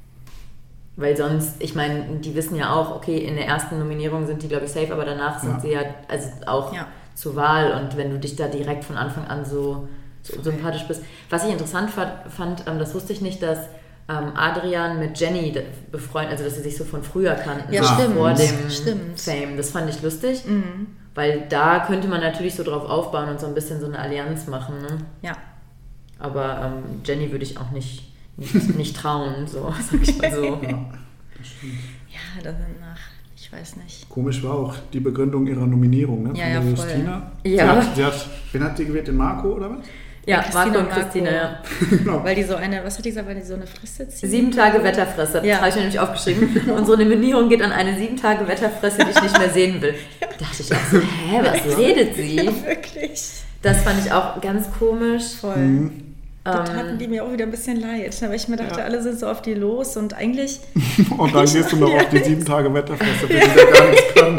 Weil sonst, ich meine, die wissen ja auch, okay, in der ersten Nominierung sind die, glaube ich, safe, aber danach sind ja. sie ja also auch ja. zur Wahl. Und wenn du dich da direkt von Anfang an so, so sympathisch bist. Was ich interessant fand, fand ähm, das wusste ich nicht, dass ähm, Adrian mit Jenny befreundet, also dass sie sich so von früher kannten. Ja, so stimmt. Vor dem stimmt. Fame. Das fand ich lustig, Mhm. weil da könnte man natürlich so drauf aufbauen und so ein bisschen so eine Allianz machen. Ne? Ja. Aber ähm, Jenny würde ich auch nicht, nicht, nicht trauen, so, sag ich mal so. Ja, das stimmt. Ja, danach, ich weiß nicht. Komisch war auch die Begründung ihrer Nominierung, ne? Von Ja, ja, der voll. Justina. Ja. Sie hat, sie hat, wen hat die gewählt? Den Marco oder was? Ja, Christina Marco und Marco. Christina, ja. Genau. Weil die so eine, was hat die gesagt, weil die so eine Fresse ziehen? Sieben Tage Wetterfresse, das Ja. habe ich mir nämlich aufgeschrieben. Unsere Nominierung geht an eine sieben Tage Wetterfresse, die ich nicht mehr sehen will. Da dachte ich auch so, hä, was redet sie? Ja, wirklich. Das fand ich auch ganz komisch. Voll. Mhm. Da Ähm, taten die mir auch wieder ein bisschen leid. Aber ich mir dachte, Ja. alle sind so auf die los und eigentlich... Und dann gehst du noch auf die sieben Tage Wetterfresse, für die der gar nichts kann.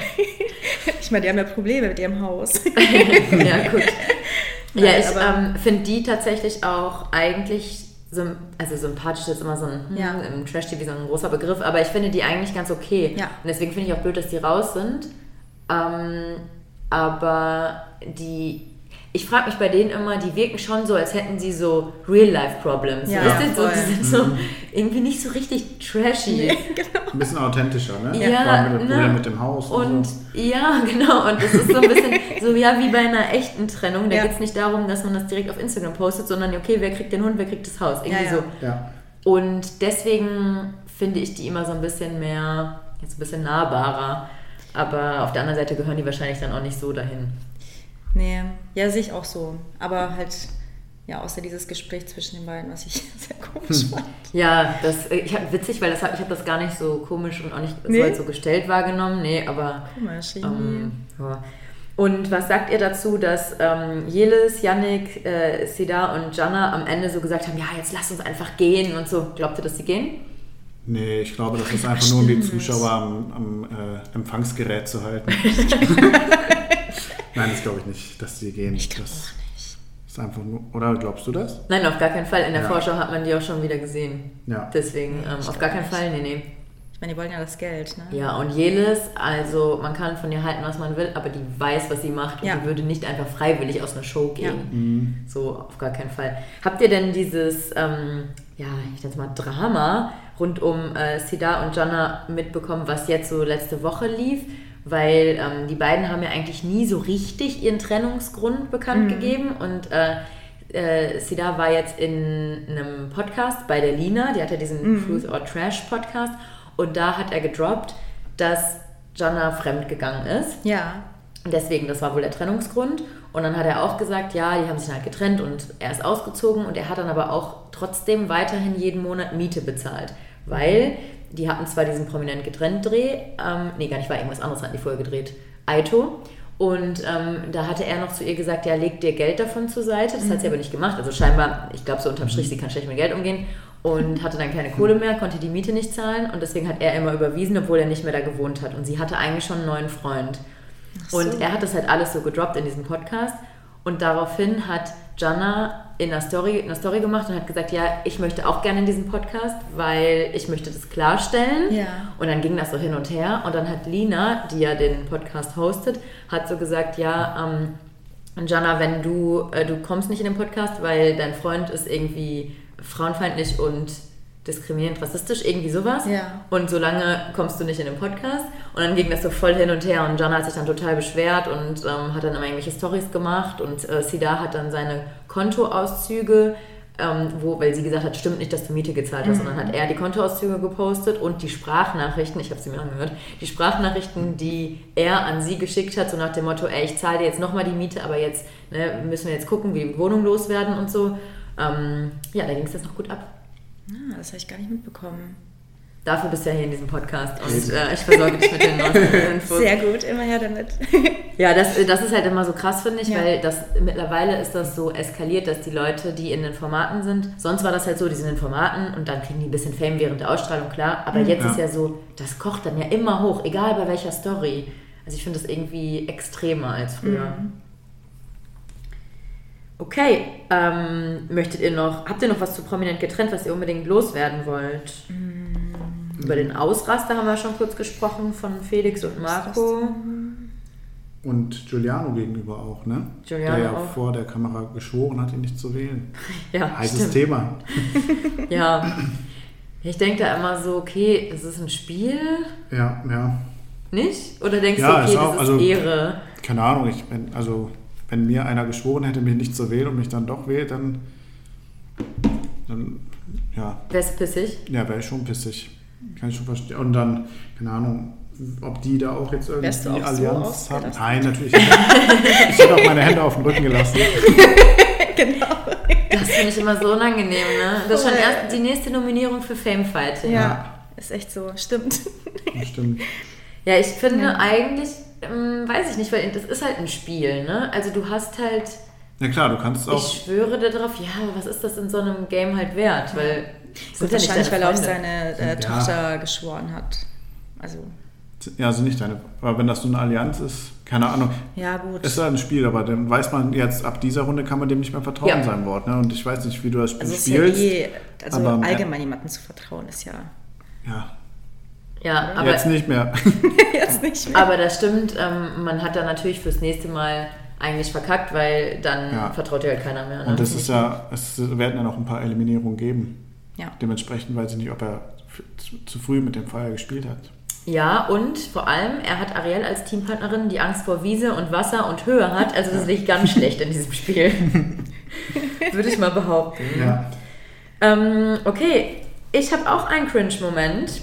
Ich meine, die haben ja Probleme mit ihrem Haus. ja, gut. Nein, Ja, ich aber- ähm, finde die tatsächlich auch eigentlich, sym- also sympathisch ist immer so ein, hm, Ja. im Trash-T V so ein großer Begriff, aber ich finde die eigentlich ganz okay. Ja. Und deswegen finde ich auch blöd, dass die raus sind. Ähm, aber die, ich frage mich bei denen immer, die wirken schon so, als hätten sie so Real-Life-Problems. Ja, Wisst ihr, so, voll. die sind so irgendwie nicht so richtig trashy. Ein bisschen authentischer, ne? Ja, Vor allem mit dem ne? Problem mit dem Haus und, Und so. ja, genau, und das ist so ein bisschen so ja wie bei einer echten Trennung. Da Ja. geht es nicht darum, dass man das direkt auf Instagram postet, sondern okay, wer kriegt den Hund, wer kriegt das Haus. Irgendwie Ja, ja. so. Ja. Und deswegen finde ich die immer so ein bisschen mehr, jetzt ein bisschen nahbarer. Aber auf der anderen Seite gehören die wahrscheinlich dann auch nicht so dahin. Nee, ja, sehe ich auch so. Aber halt, ja, außer dieses Gespräch zwischen den beiden, was ich sehr komisch fand. Ja, das äh, ich hab, witzig, weil das, hab- ich habe das gar nicht so komisch und auch nicht Nee? so, als so gestellt wahrgenommen. Nee, aber Komisch, irgendwie. Ähm, ja. Und was sagt ihr dazu, dass ähm, Jelis, Yannick, äh, Sidar und Jana am Ende so gesagt haben, ja, jetzt lasst uns einfach gehen und so. Glaubt ihr, dass sie gehen? Nee, ich glaube, das ist einfach nur, um die Zuschauer am, am äh, Empfangsgerät zu halten. Nein, das glaube ich nicht, dass die gehen. Ich glaube das auch nicht. ist einfach nur. Oder glaubst du das? Nein, auf gar keinen Fall. In der Ja. Vorschau hat man die auch schon wieder gesehen. Ja. Deswegen ähm, auf gar keinen Fall, nee, nee. Ich meine, die wollen ja das Geld, ne? Ja, und Jelis, also man kann von ihr halten, was man will, aber die weiß, was sie macht und Ja. die würde nicht einfach freiwillig aus einer Show gehen. Ja. Mhm. So, auf gar keinen Fall. Habt ihr denn dieses, ähm, ja, ich nenne es mal Drama rund um äh, Sidar und Jana mitbekommen, was jetzt so letzte Woche lief? Weil ähm, die beiden haben ja eigentlich nie so richtig ihren Trennungsgrund bekannt gegeben und äh, äh, Sidar war jetzt in einem Podcast bei der Lina, die hat ja diesen Truth or Trash Podcast und da hat er gedroppt, dass Jana fremdgegangen ist. Ja. Und deswegen, das war wohl der Trennungsgrund. Und dann hat er auch gesagt, ja, die haben sich dann halt getrennt und er ist ausgezogen und er hat dann aber auch trotzdem weiterhin jeden Monat Miete bezahlt. Weil die hatten zwar diesen prominent getrennt Dreh, ähm, nee, gar nicht, war irgendwas anderes, hatten die vorher gedreht, Aito. Und ähm, da hatte er noch zu ihr gesagt, ja, leg dir Geld davon zur Seite. Das hat sie aber nicht gemacht. Also scheinbar, ich glaube so unterm Strich, sie kann schlecht mit Geld umgehen. Und hatte dann keine Kohle mehr, konnte die Miete nicht zahlen. Und deswegen hat er immer überwiesen, obwohl er nicht mehr da gewohnt hat. Und sie hatte eigentlich schon einen neuen Freund. so. Und er hat das halt alles so gedroppt in diesem Podcast. Und daraufhin hat Jana in einer Story, eine Story gemacht und hat gesagt, ja, ich möchte auch gerne in diesen Podcast, weil ich möchte das klarstellen. Ja. Und dann ging das so hin und her. Und dann hat Lina, die ja den Podcast hostet, hat so gesagt, ja, ähm, Jana, wenn du, äh, du kommst nicht in den Podcast, weil dein Freund ist irgendwie frauenfeindlich und diskriminierend, rassistisch, irgendwie sowas. Ja. Und solange kommst du nicht in den Podcast. Und dann ging das so voll hin und her und Jana hat sich dann total beschwert und ähm, hat dann immer irgendwelche Storys gemacht und äh, Sidar hat dann seine Kontoauszüge, ähm, wo, weil sie gesagt hat, stimmt nicht, dass du Miete gezahlt hast, Mhm. sondern hat er die Kontoauszüge gepostet und die Sprachnachrichten, ich habe sie mir angehört, die Sprachnachrichten, die er an sie geschickt hat, so nach dem Motto, ey, ich zahle dir jetzt nochmal die Miete, aber jetzt ne, müssen wir jetzt gucken, wie die Wohnung loswerden und so. Ähm, ja, da ging es jetzt noch gut ab. Ah, das habe ich gar nicht mitbekommen. Dafür bist du ja hier in diesem Podcast und äh, ich versorge dich mit den neuesten Infos. Sehr gut, immer her damit. Ja, das, das ist halt immer so krass, finde ich, Ja. weil das mittlerweile ist das so eskaliert, dass die Leute, die in den Formaten sind, sonst war das halt so, die sind in den Formaten und dann kriegen die ein bisschen Fame während der Ausstrahlung, klar, aber jetzt Ja. ist ja so, das kocht dann ja immer hoch, egal bei welcher Story. Also ich finde das irgendwie extremer als früher. Mhm. Okay, ähm, möchtet ihr noch, habt ihr noch was zu Prominent getrennt, was ihr unbedingt loswerden wollt? Über den Ausraster haben wir schon kurz gesprochen von Felix und Marco. Und Giuliano gegenüber auch, ne? Giuliano der ja auch. vor der Kamera geschworen hat, ihn nicht zu wählen. Ja, Heißes stimmt. Thema. Ja, ich denke da immer so, okay, ist es ein Spiel? Ja, ja. Nicht? Oder denkst Ja, du, okay, ist auch- das also- ist Ehre? Keine Ahnung, ich bin, also wenn mir einer geschworen hätte, mich nicht zu wählen und mich dann doch wählt, dann, dann ja, Wärst du pissig? ja, wäre ich schon pissig. Kann ich schon verstehen. Und dann, keine Ahnung, ob die da auch jetzt irgendwie Wärst du auch so Allianz haben. ausgerastet? Nein, natürlich nicht. Ich hätte auch meine Hände auf den Rücken gelassen. Genau. Das finde ich immer so unangenehm, ne? Das ist schon Voll. erst die nächste Nominierung für Famefighting. Ja, ist echt so, stimmt. Das stimmt. Ja, ich finde Ja. eigentlich, ähm, weiß ich nicht, weil das ist halt ein Spiel, ne? Also du hast halt, Ja klar, du kannst auch. ich schwöre dir darauf, ja, aber was ist das in so einem Game halt wert? Weil das sind Gut, ja nicht wahrscheinlich, weil deine er auf Freunde. seine äh, Ja. Tochter geschworen hat. Also, Ja, also nicht deine. Aber wenn das so eine Allianz ist, keine Ahnung. ja gut. Ist ja ein Spiel, aber dann weiß man jetzt, ab dieser Runde kann man dem nicht mehr vertrauen, Ja. sein Wort. Ne? Und ich weiß nicht, wie du das Spiel Also, es ist ja spielst. eh, also aber- allgemein jemandem zu vertrauen ist ja Ja, Ja, aber, jetzt nicht mehr. jetzt nicht mehr. aber das stimmt, ähm, man hat dann natürlich fürs nächste Mal eigentlich verkackt, weil dann Ja. vertraut dir halt keiner mehr. Ne? Und das ist ja, es werden ja noch ein paar Eliminierungen geben. Ja. Dementsprechend weiß ich nicht, ob er f- zu, zu früh mit dem Feuer gespielt hat. Ja, und vor allem, er hat Ariel als Teampartnerin, die Angst vor Wiese und Wasser und Höhe hat. Also das sehe ich ganz schlecht in diesem Spiel. Würde ich mal behaupten. Ja. Ähm, okay, ich habe auch einen Cringe-Moment.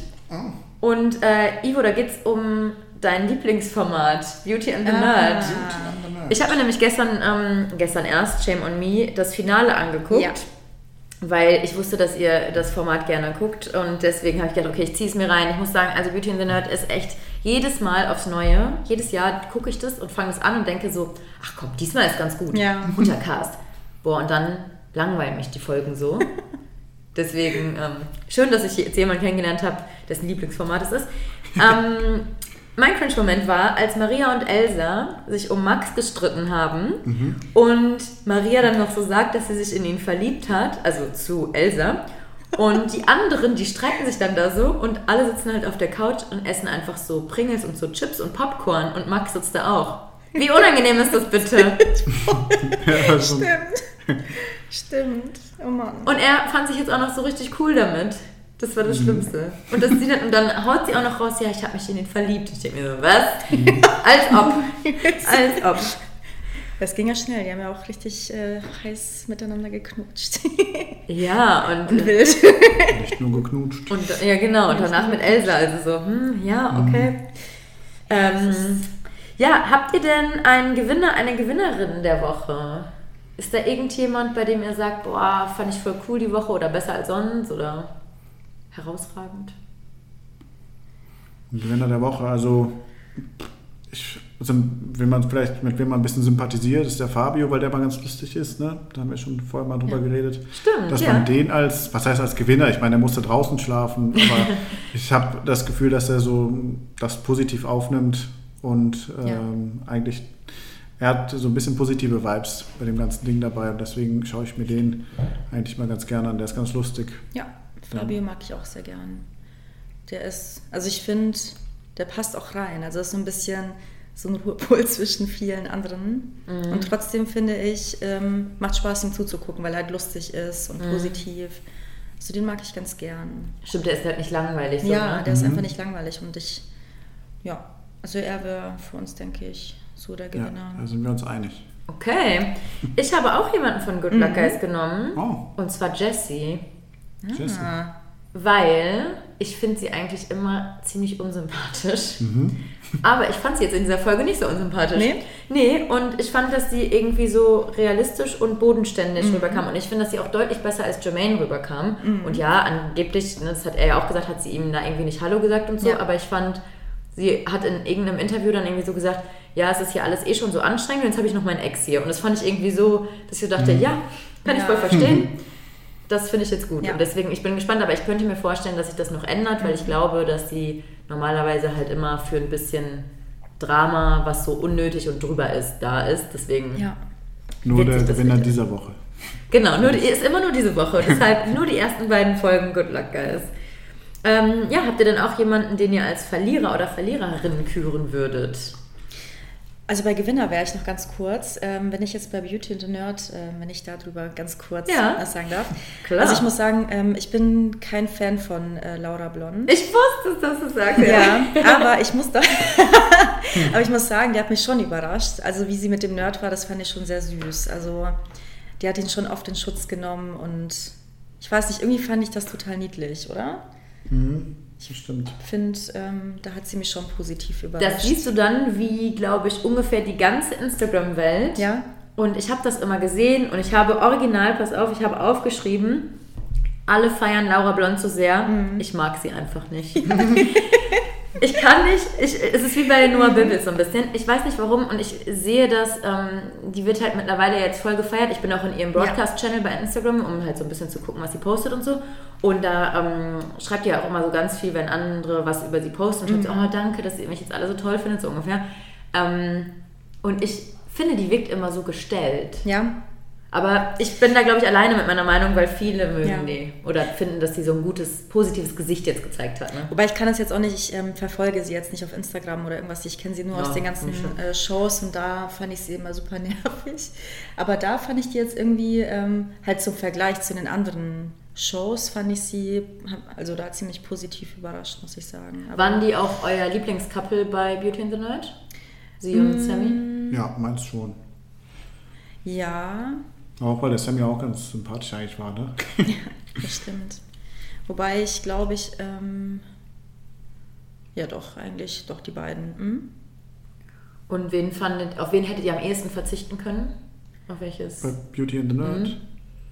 Und äh, Ivo, da geht es um dein Lieblingsformat, Beauty and the Nerd. Ich habe mir nämlich gestern, ähm, gestern erst, Shame on Me, das Finale angeguckt. Ja. Weil ich wusste, dass ihr das Format gerne guckt und deswegen habe ich gedacht, okay, ich ziehe es mir rein. Ich muss sagen, also Beauty and the Nerd ist echt jedes Mal aufs Neue. Jedes Jahr gucke ich das und fange es an und denke so, ach komm, diesmal ist ganz gut. Ja. Guter Cast. Boah, und dann langweilen mich die Folgen so. Deswegen ähm, schön, dass ich jetzt jemanden kennengelernt habe, dessen Lieblingsformat es ist. Ähm, mein Cringe-Moment war, als Maria und Elsa sich um Max gestritten haben Mhm. und Maria dann noch so sagt, dass sie sich in ihn verliebt hat, also zu Elsa. Und die anderen, die streiten sich dann da so und alle sitzen halt auf der Couch und essen einfach so Pringles und so Chips und Popcorn und Max sitzt da auch. Wie unangenehm ist das bitte? Ja, das ist schon- Stimmt. Stimmt. Oh Mann. Und er fand sich jetzt auch noch so richtig cool damit. Das war das Schlimmste. Und, das, sie dann, und dann haut sie auch noch raus, ja, ich habe mich in ihn verliebt. Ich denke mir so, was? Als ob. Als ob. Das ging ja schnell. Die haben ja auch richtig äh, heiß miteinander geknutscht. Ja, und, Und wild. Nicht nur geknutscht. und ja, genau. Und danach mit Elsa. Also so, hm, ja, okay. Ähm, ja, habt ihr denn einen Gewinner, eine Gewinnerin der Woche? Ist da irgendjemand, bei dem ihr sagt, boah, fand ich voll cool die Woche oder besser als sonst oder herausragend? Ein Gewinner der Woche, also, ich, also wenn man vielleicht mit wem man ein bisschen sympathisiert, ist der Fabio, weil der mal ganz lustig ist, ne? Da haben wir schon vorher mal drüber Ja. geredet. Stimmt, Dass ja. man den als, was heißt als Gewinner? Ich meine, er musste draußen schlafen, aber ich habe das Gefühl, dass er so das positiv aufnimmt und ähm, eigentlich, er hat so ein bisschen positive Vibes bei dem ganzen Ding dabei und deswegen schaue ich mir den eigentlich mal ganz gerne an. Der ist ganz lustig. Ja, Fabio mag ich auch sehr gern. Der ist, also ich finde, der passt auch rein. Also ist so ein bisschen so ein Ruhepol zwischen vielen anderen. Mhm. Und trotzdem finde ich, ähm, macht Spaß, ihm zuzugucken, weil er halt lustig ist und Mhm. positiv. Also den mag ich ganz gern. Stimmt, der ist halt nicht langweilig. So, Ja, ne? der ist Mhm. einfach nicht langweilig und ich, ja, also er wäre für uns, denke ich, so der Ja, Gewinner. da sind wir uns einig. Okay. Ich habe auch jemanden von Good Luck Guys genommen. Oh, Und zwar Jessie. Jessie. Ah, weil ich finde sie eigentlich immer ziemlich unsympathisch. Mhm. Aber ich fand sie jetzt in dieser Folge nicht so unsympathisch. Nee? Nee, und ich fand, dass sie irgendwie so realistisch und bodenständig mhm. rüberkam. Und ich finde, dass sie auch deutlich besser als Jermaine rüberkam. Mhm. Und ja, angeblich, das hat er ja auch gesagt, hat sie ihm da irgendwie nicht Hallo gesagt und so. Ja. Aber ich fand, sie hat in irgendeinem Interview dann irgendwie so gesagt, ja, es ist hier alles eh schon so anstrengend und jetzt habe ich noch meinen Ex hier. Und das fand ich irgendwie so, dass ich dachte, mhm. ja, kann ja. ich voll verstehen. Das finde ich jetzt gut. Ja. Und deswegen, ich bin gespannt, aber ich könnte mir vorstellen, dass sich das noch ändert, weil ich glaube, dass sie normalerweise halt immer für ein bisschen Drama, was so unnötig und drüber ist, da ist. Deswegen ja. Nur der Gewinner dieser Woche. Genau, nur die, ist immer nur diese Woche. Deshalb nur die ersten beiden Folgen Good Luck, Guys. Ähm, ja, habt ihr denn auch jemanden, den ihr als Verlierer oder Verliererin küren würdet? Also bei Gewinner wäre ich noch ganz kurz. Ähm, wenn ich jetzt bei Beauty and the Nerd, äh, wenn ich darüber ganz kurz ja. was sagen darf. Klar. Also ich muss sagen, ähm, ich bin kein Fan von äh, Laura Blond. Ich wusste es, dass du sagst. Ja, ja aber ich muss da aber ich muss sagen, die hat mich schon überrascht. Also wie sie mit dem Nerd war, das fand ich schon sehr süß. Also die hat ihn schon oft in Schutz genommen und ich weiß nicht, irgendwie fand ich das total niedlich, oder? Mhm. Das stimmt. Ich finde, ähm, da hat sie mich schon positiv überrascht. Das siehst du dann, wie, glaube ich, ungefähr die ganze Instagram-Welt. Ja. Und ich habe das immer gesehen und ich habe original, pass auf, ich habe aufgeschrieben, alle feiern Laura Blond so sehr, mhm. ich mag sie einfach nicht. Ja. Ich kann nicht, ich, es ist wie bei Noah Bibbels so ein bisschen, ich weiß nicht warum und ich sehe das, ähm, die wird halt mittlerweile jetzt voll gefeiert, ich bin auch in ihrem Broadcast-Channel bei Instagram, um halt so ein bisschen zu gucken, was sie postet und so und da ähm, schreibt die ja auch immer so ganz viel, wenn andere was über sie posten und schreibt mhm. so, oh danke, dass ihr mich jetzt alle so toll findet, so ungefähr ähm, und ich finde, die wirkt immer so gestellt. Ja. Aber ich bin da, glaube ich, alleine mit meiner Meinung, weil viele mögen ja. die oder finden, dass sie so ein gutes, positives Gesicht jetzt gezeigt hat. Ne? Wobei ich kann das jetzt auch nicht, ich ähm, verfolge sie jetzt nicht auf Instagram oder irgendwas, ich kenne sie nur ja, aus den ganzen äh, Shows und da fand ich sie immer super nervig. Aber da fand ich die jetzt irgendwie ähm, halt zum Vergleich zu den anderen Shows fand ich sie, also da ziemlich positiv überrascht, muss ich sagen. Aber waren die auch euer Lieblingscouple bei Beauty and the Nerd? Sie und mm. Sammy? Ja, meinst schon. Ja. Auch weil der Sammy auch ganz sympathisch eigentlich war, ne? Ja, das stimmt. Wobei ich glaube ich, ähm, ja doch, eigentlich doch die beiden. Hm? Und wen fandet, auf wen hättet ihr am ehesten verzichten können? Auf welches? Bei Beauty and the Nerd. Mhm.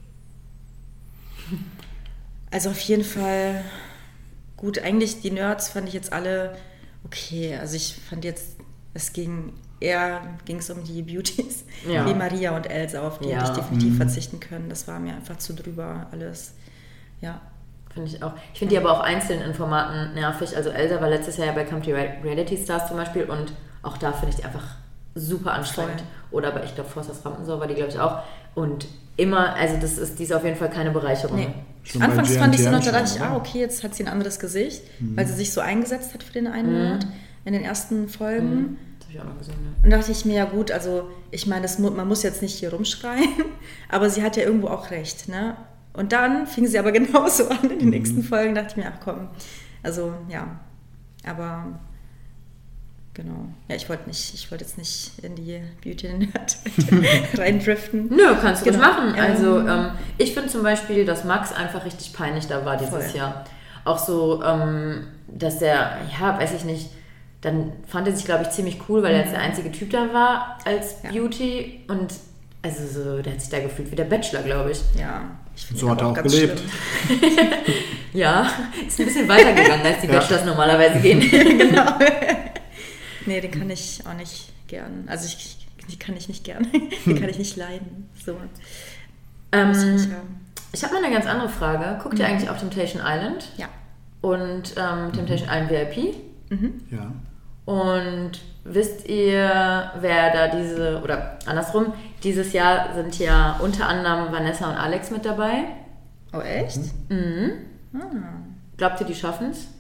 Also auf jeden Fall gut, eigentlich die Nerds fand ich jetzt alle okay. Also ich fand jetzt, es ging eher ging es um die Beauties, ja. wie Maria und Elsa, auf die ja. hätte ich definitiv mhm. verzichten können. Das war mir einfach zu drüber alles. Ja. Finde ich auch. Ich finde die aber auch einzeln in Formaten nervig. Also Elsa war letztes Jahr ja bei Country Reality Stars zum Beispiel und auch da finde ich die einfach super anstrengend. Voll. Oder bei, ich glaube, Forsters Rampensau war die, glaube ich, auch. Und immer, also das ist, die ist auf jeden Fall keine Bereicherung. Nee. Anfangs fand ich sie noch, da dachte ich, ah, okay, jetzt hat sie ein anderes Gesicht, mhm. weil sie sich so eingesetzt hat für den einen mhm. Monat in den ersten Folgen. Mhm. Das habe ich auch noch gesehen, ja. Und da dachte ich mir, ja gut, also ich meine, das, man muss jetzt nicht hier rumschreien, aber sie hat ja irgendwo auch recht, ne? Und dann fing sie aber genauso an in den nächsten Folgen, dachte ich mir, ach komm, also ja, aber genau. Ja, ich wollte nicht, ich wollte jetzt nicht in die Beauty and Nerd reindriften. Nö, kannst du genau. das machen. Also ähm, ich finde zum Beispiel, dass Max einfach richtig peinlich da war dieses Voll. Jahr. Auch so, ähm, dass der, ja, weiß ich nicht, dann fand er sich, glaube ich, ziemlich cool, weil mhm. er jetzt der einzige Typ da war als ja. Beauty und also so, der hat sich da gefühlt wie der Bachelor, glaube ich. Ja. Ich so hat er auch gelebt. Ja, ist ein bisschen weitergegangen, als die ja. Bachelors normalerweise gehen. Genau. Nee, den kann ich auch nicht gern. Also ich, die kann ich nicht gern. Den kann ich nicht leiden. So. Ähm, ich ich habe mal eine ganz andere Frage. Guckt mhm. ihr eigentlich auf Temptation Island? Ja. Und ähm, Temptation mhm. Island V I P? Mhm. Ja. Und wisst ihr, wer da diese, oder andersrum, dieses Jahr sind ja unter anderem Vanessa und Alex mit dabei. Oh, echt? Mhm. Ah. Glaubt ihr, die schaffen es?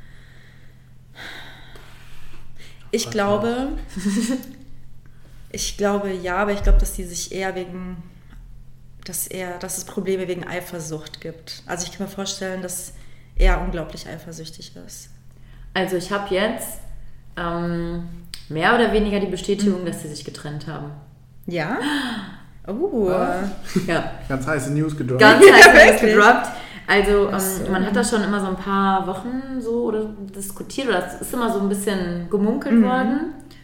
Ich glaube, ich glaube ja, aber ich glaube, dass die sich eher wegen, dass eher, dass es Probleme wegen Eifersucht gibt. Also ich kann mir vorstellen, dass er unglaublich eifersüchtig ist. Also ich habe jetzt ähm, mehr oder weniger die Bestätigung, mhm. dass sie sich getrennt haben. Ja? Oh. Ja. Ganz heiße News gedroppt. Ganz heiße News gedroppt. Also So. ähm, man hat das schon immer so ein paar Wochen so oder diskutiert oder es ist immer so ein bisschen gemunkelt Mhm. worden.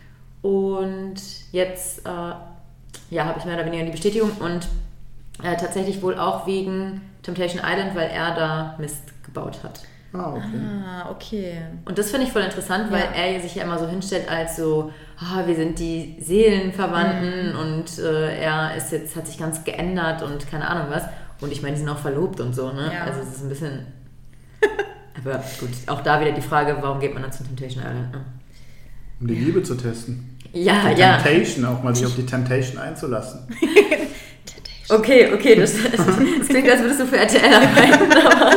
Und jetzt äh, ja, habe ich mehr oder weniger die Bestätigung und äh, tatsächlich wohl auch wegen Temptation Island, weil er da Mist gebaut hat. Ah, okay. Ah, okay. Und das finde ich voll interessant, weil Ja. er sich ja immer so hinstellt als so, ah, wir sind die Seelenverwandten Mhm. und äh, er ist jetzt, hat sich ganz geändert und keine Ahnung was. Und ich meine, die sind auch verlobt und so, ne? Ja. Also es ist ein bisschen... Aber gut, auch da wieder die Frage, warum geht man dann zum Temptation Island? Ne? Um die Liebe zu testen. Ja, Die ja. Temptation, auch mal sich auf die Temptation einzulassen. Okay, okay, das, das klingt, als würdest du für R T L arbeiten, aber...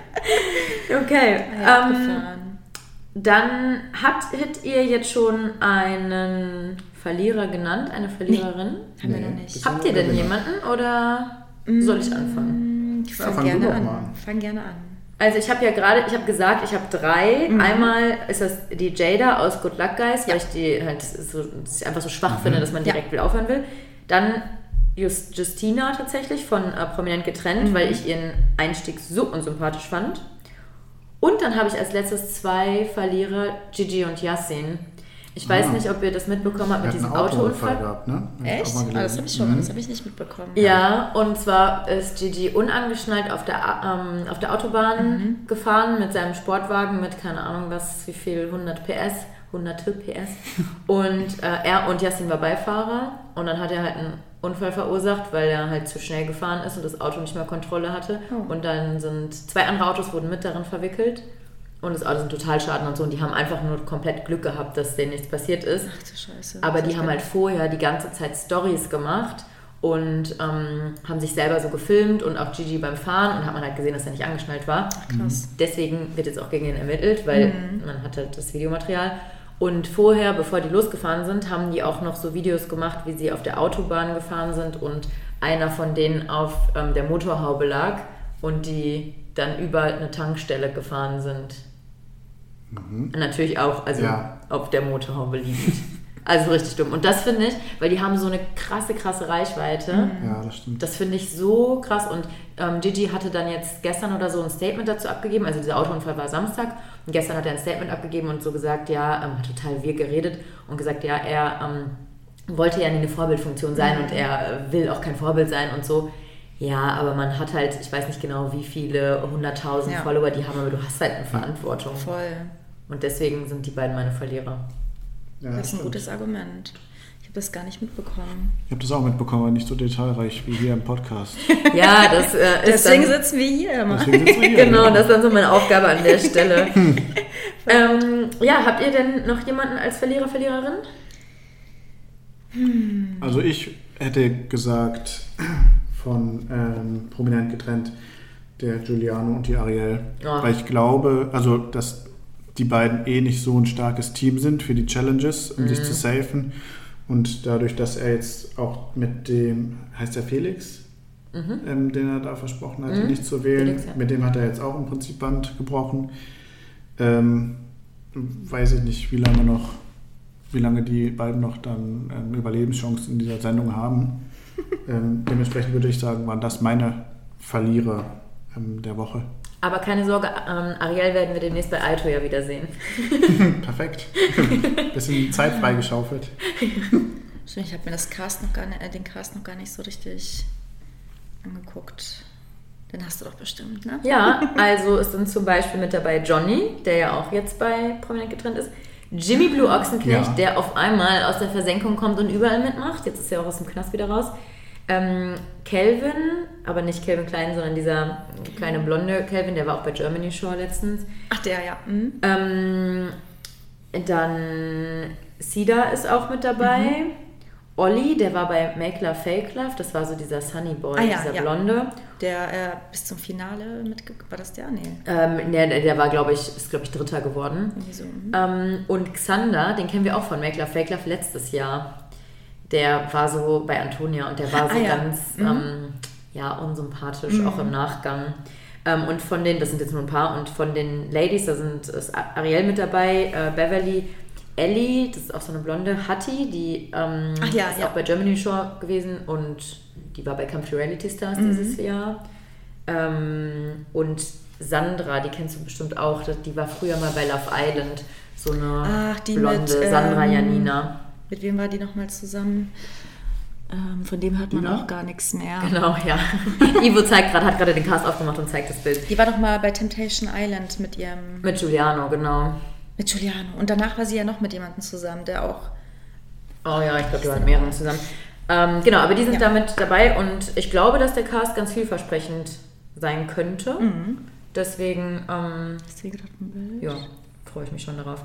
Okay, Ja, ähm, abgefahren. dann habt, hättet ihr jetzt schon einen Verlierer genannt, eine Verliererin? Haben wir Nee. noch nicht. Habt ihr denn jemanden oder soll ich anfangen? Ich Ja, fang fang du gerne doch an. mal an. Fang gerne an. Also ich habe ja gerade, ich habe gesagt, ich habe drei. Mhm. Einmal ist das die Jada aus Good Luck Guys, weil ich die halt so, dass ich einfach so schwach finde, dass man Ja. direkt will aufhören will. Dann Just, Justina tatsächlich von äh, Prominent getrennt, Mhm. weil ich ihren Einstieg so unsympathisch fand. Und dann habe ich als letztes zwei Verlierer, Gigi und Yassin. Ich weiß Ah. nicht, ob ihr das mitbekommen habt Er mit hat einen diesem Autounfall Autounfall. gehabt, ne? Hab ich Echt? auch mal Ah, gelesen. das habe ich schon, Mhm. das habe ich nicht mitbekommen. Ja, und zwar ist Gigi unangeschnallt auf der, ähm, auf der Autobahn gefahren mit seinem Sportwagen mit, keine Ahnung was, wie viel, hundert P S, hunderte P S. Und äh, er und Yassin war Beifahrer und dann hat er halt einen Unfall verursacht, weil er halt zu schnell gefahren ist und das Auto nicht mehr Kontrolle hatte. Oh. Und dann sind zwei andere Autos wurden mit darin verwickelt und das Auto sind Totalschaden und so und die haben einfach nur komplett Glück gehabt, dass denen nichts passiert ist. Ach du Scheiße. Aber Das die ist haben halt vorher die ganze Zeit Stories gemacht und ähm, haben sich selber so gefilmt und auch Gigi beim Fahren und hat man halt gesehen, dass er nicht angeschnallt war. krass. Deswegen wird jetzt auch gegen ihn ermittelt, weil Mhm. man hat halt das Videomaterial. Und vorher, bevor die losgefahren sind, haben die auch noch so Videos gemacht, wie sie auf der Autobahn gefahren sind und einer von denen auf ähm, der Motorhaube lag und die dann über eine Tankstelle gefahren sind. Natürlich auch, also Ja. auf der Motorhaube liegend. Also richtig dumm. Und das finde ich, weil die haben so eine krasse, krasse Reichweite. Ja, das stimmt. Das finde ich so krass. Und ähm, Gigi hatte dann jetzt gestern oder so ein Statement dazu abgegeben. Also dieser Autounfall war Samstag. Und gestern hat er ein Statement abgegeben und so gesagt, ja, ähm, hat total wir geredet und gesagt, ja, er ähm, wollte ja nie eine Vorbildfunktion sein und er äh, will auch kein Vorbild sein und so. Ja, aber man hat halt, ich weiß nicht genau, wie viele hunderttausend Ja. Follower die haben, aber du hast halt eine Verantwortung. Voll. Und deswegen sind die beiden meine Verlierer. Ja, Das ist ein stimmt. gutes Argument. Ich habe das gar nicht mitbekommen. Ich habe das auch mitbekommen, aber nicht so detailreich wie hier im Podcast. Ja, das äh, ist Deswegen dann, sitzen wir hier immer. Deswegen sitzen wir hier. genau, das ist dann so meine Aufgabe an der Stelle. ähm, ja, habt ihr denn noch jemanden als Verlierer, Verliererin? Also ich hätte gesagt, von ähm, Prominent getrennt, der Giuliano und die Ariel. Oh. Weil ich glaube, also dass die beiden eh nicht so ein starkes Team sind für die Challenges, um sich zu safen. Und dadurch, dass er jetzt auch mit dem, heißt der Felix, Mhm. ähm, den er da versprochen hat, Mhm. nicht zu wählen, Felix, ja. mit dem hat er jetzt auch im Prinzip Band gebrochen. Ähm, weiß ich nicht, wie lange noch, wie lange die beiden noch dann ähm, Überlebenschancen in dieser Sendung haben. ähm, dementsprechend würde ich sagen, waren das meine Verlierer ähm, der Woche. Aber keine Sorge, ähm, Ariel werden wir demnächst bei Aito ja wiedersehen. Perfekt. Bisschen Zeit freigeschaufelt. Stimmt, ich habe mir das Cast noch gar nicht, äh, den Cast noch gar nicht so richtig angeguckt. Den hast du doch bestimmt, ne? Ja, also es sind zum Beispiel mit dabei Johnny, der ja auch jetzt bei Prominent getrennt ist. Jimmy Blue Ochsenknecht, Ja. der auf einmal aus der Versenkung kommt und überall mitmacht. Jetzt ist er auch aus dem Knast wieder raus. Ähm, Calvin, aber nicht Calvin Klein, sondern dieser kleine blonde Calvin, der war auch bei Germany Shore letztens. Ach, der, ja. Mhm. Ähm, dann Sida ist auch mit dabei. Mhm. Olli, der war bei Make Love Fake Love, das war so dieser Sunny Boy, Ah, ja, dieser ja. Blonde. Der äh, bis zum Finale mitge... War das der? Nee. Ähm, der, der war, glaube ich, ist, glaube ich, Dritter geworden. Irgendwie so. Mhm. Ähm, und Xander, den kennen wir auch von Make Love Fake Love letztes Jahr. Der war so bei Antonia und der war so Ah, ja. ganz Mhm. ähm, ja, unsympathisch, Mhm. auch im Nachgang. Ähm, und von den, das sind jetzt nur ein paar, und von den Ladies, da sind ist Ariel mit dabei, äh, Beverly, Ellie, das ist auch so eine Blonde, Hattie, die ähm, Ach ja, ist ja. auch bei Germany Shore gewesen und die war bei Country Reality Stars Mhm. dieses Jahr. Ähm, und Sandra, die kennst du bestimmt auch, die war früher mal bei Love Island, so eine Ach, die blonde mit, Sandra ähm, Janina. Mit wem war die nochmal zusammen? Ähm, von dem hört man Dina? auch gar nichts mehr. Genau, ja. Ivo zeigt gerade, hat gerade den Cast aufgemacht und zeigt das Bild. Die war doch mal bei Temptation Island mit ihrem... Mit Giuliano, genau. Mit Giuliano. Und danach war sie ja noch mit jemandem zusammen, der auch... Oh ja, ich glaube, die waren mehreren zusammen. Ähm, genau, aber die sind Ja. damit dabei und ich glaube, dass der Cast ganz vielversprechend sein könnte. Mhm. Deswegen, ähm, Hast du gerade ein Bild? ja, freue ich mich schon darauf.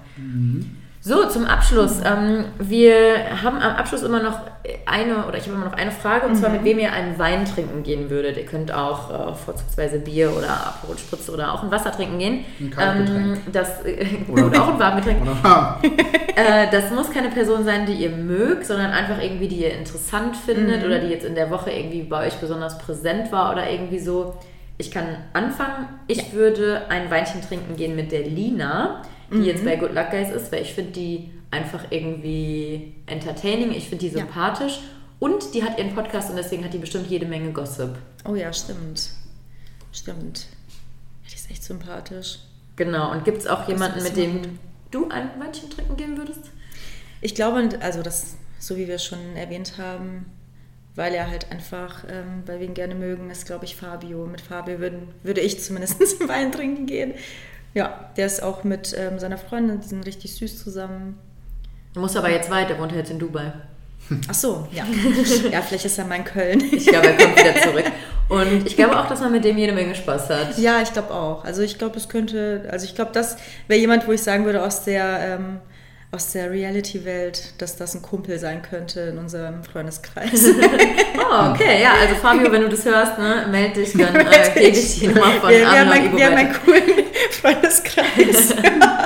So, zum Abschluss. Ähm, wir haben am Abschluss immer noch eine, oder ich habe immer noch eine Frage, und zwar, mit wem ihr einen Wein trinken gehen würdet. Ihr könnt auch äh, vorzugsweise Bier oder Aperol Spritz oder auch ein Wasser trinken gehen. Ein Kaltgetränk. Ähm, das, äh, Oder- oder auch ein Warmgetränk. Oder? Äh, das muss keine Person sein, die ihr mögt, sondern einfach irgendwie, die ihr interessant findet oder die jetzt in der Woche irgendwie bei euch besonders präsent war oder irgendwie so. Ich kann anfangen. Ich würde ein Weinchen trinken gehen mit der Lina, die jetzt bei Good Luck Guys ist, weil ich finde die einfach irgendwie entertaining, ich finde die Ja. sympathisch und die hat ihren Podcast und deswegen hat die bestimmt jede Menge Gossip. Oh ja, stimmt. Stimmt. Ja, die ist echt sympathisch. Genau, und gibt es auch jemanden, ist mit dem du ein Weinchen trinken gehen würdest? Ich glaube, also das, so wie wir schon erwähnt haben, weil er halt einfach, ähm, weil wir ihn gerne mögen, ist, glaube ich, Fabio. Mit Fabio würden, würde ich zumindest Wein trinken gehen. Ja, der ist auch mit ähm, seiner Freundin, die sind richtig süß zusammen. Du musst aber jetzt weiter, wohnt jetzt in Dubai. Ach so, ja. Ja, vielleicht ist er mal in Köln. Ich glaube, er kommt wieder zurück. Und ich glaube auch, dass man mit dem jede Menge Spaß hat. Ja, ich glaube auch. Also ich glaube, es könnte, also ich glaube, das wäre jemand, wo ich sagen würde, aus der, ähm, aus der Reality-Welt, dass das ein Kumpel sein könnte in unserem Freundeskreis. Oh, okay, ja, also Fabio, wenn du das hörst, ne, melde dich, dann äh, gebe ich die Nummer von wir, wir, haben Amla und ein, Ivo wir haben weiter. einen coolen Freundeskreis.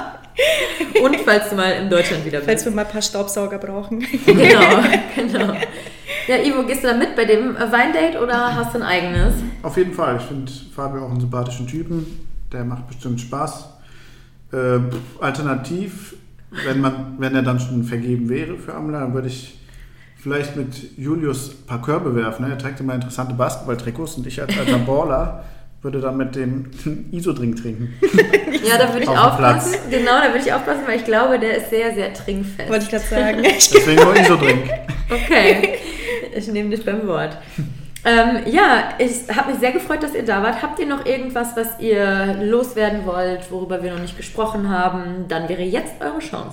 Und falls du mal in Deutschland wieder Falls bist. wir mal ein paar Staubsauger brauchen. Genau, genau. Ja, Ivo, gehst du da mit bei dem äh, Weindate oder hast du ein eigenes? Auf jeden Fall. Ich finde Fabio auch einen sympathischen Typen. Der macht bestimmt Spaß. Äh, pff, alternativ, wenn, man, wenn er dann schon vergeben wäre für Amla, dann würde ich vielleicht mit Julius ein paar Körbe werfen. Ne? Er trägt immer interessante Basketball-Trikots und ich als alter Baller würde dann mit dem Isodrink trinken. Ja, da würde ich Auf dem aufpassen. Platz. Genau, da würde ich aufpassen, weil ich glaube, der ist sehr, sehr trinkfest. Wollte ich gerade sagen. Deswegen nur Isodrink. Okay, ich nehme dich beim Wort. Ähm, ja, ich habe mich sehr gefreut, dass ihr da wart. Habt ihr noch irgendwas, was ihr loswerden wollt, worüber wir noch nicht gesprochen haben? Dann wäre jetzt eure Chance.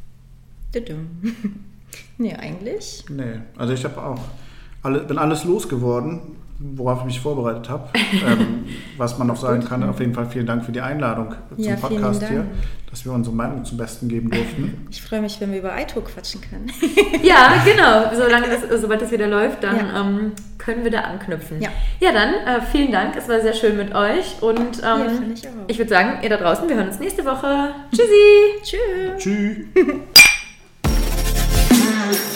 Nee, eigentlich. Nee, also ich habe auch alle, bin alles losgeworden, worauf ich mich vorbereitet habe. ähm, was man noch sagen kann, auf jeden Fall vielen Dank für die Einladung zum Ja, vielen Podcast Dank. hier, dass wir unsere Meinung zum Besten geben durften. Ich freue mich, wenn wir über iTalk quatschen können. Ja, genau. Solange das, sobald das wieder läuft, dann Ja. ähm, können wir da anknüpfen. Ja. Ja, dann äh, vielen Dank. Es war sehr schön mit euch. Und ähm, Ja, finde ich auch. ich würde sagen, ihr da draußen, wir hören uns nächste Woche. Tschüssi! Tschüss. Tschüss.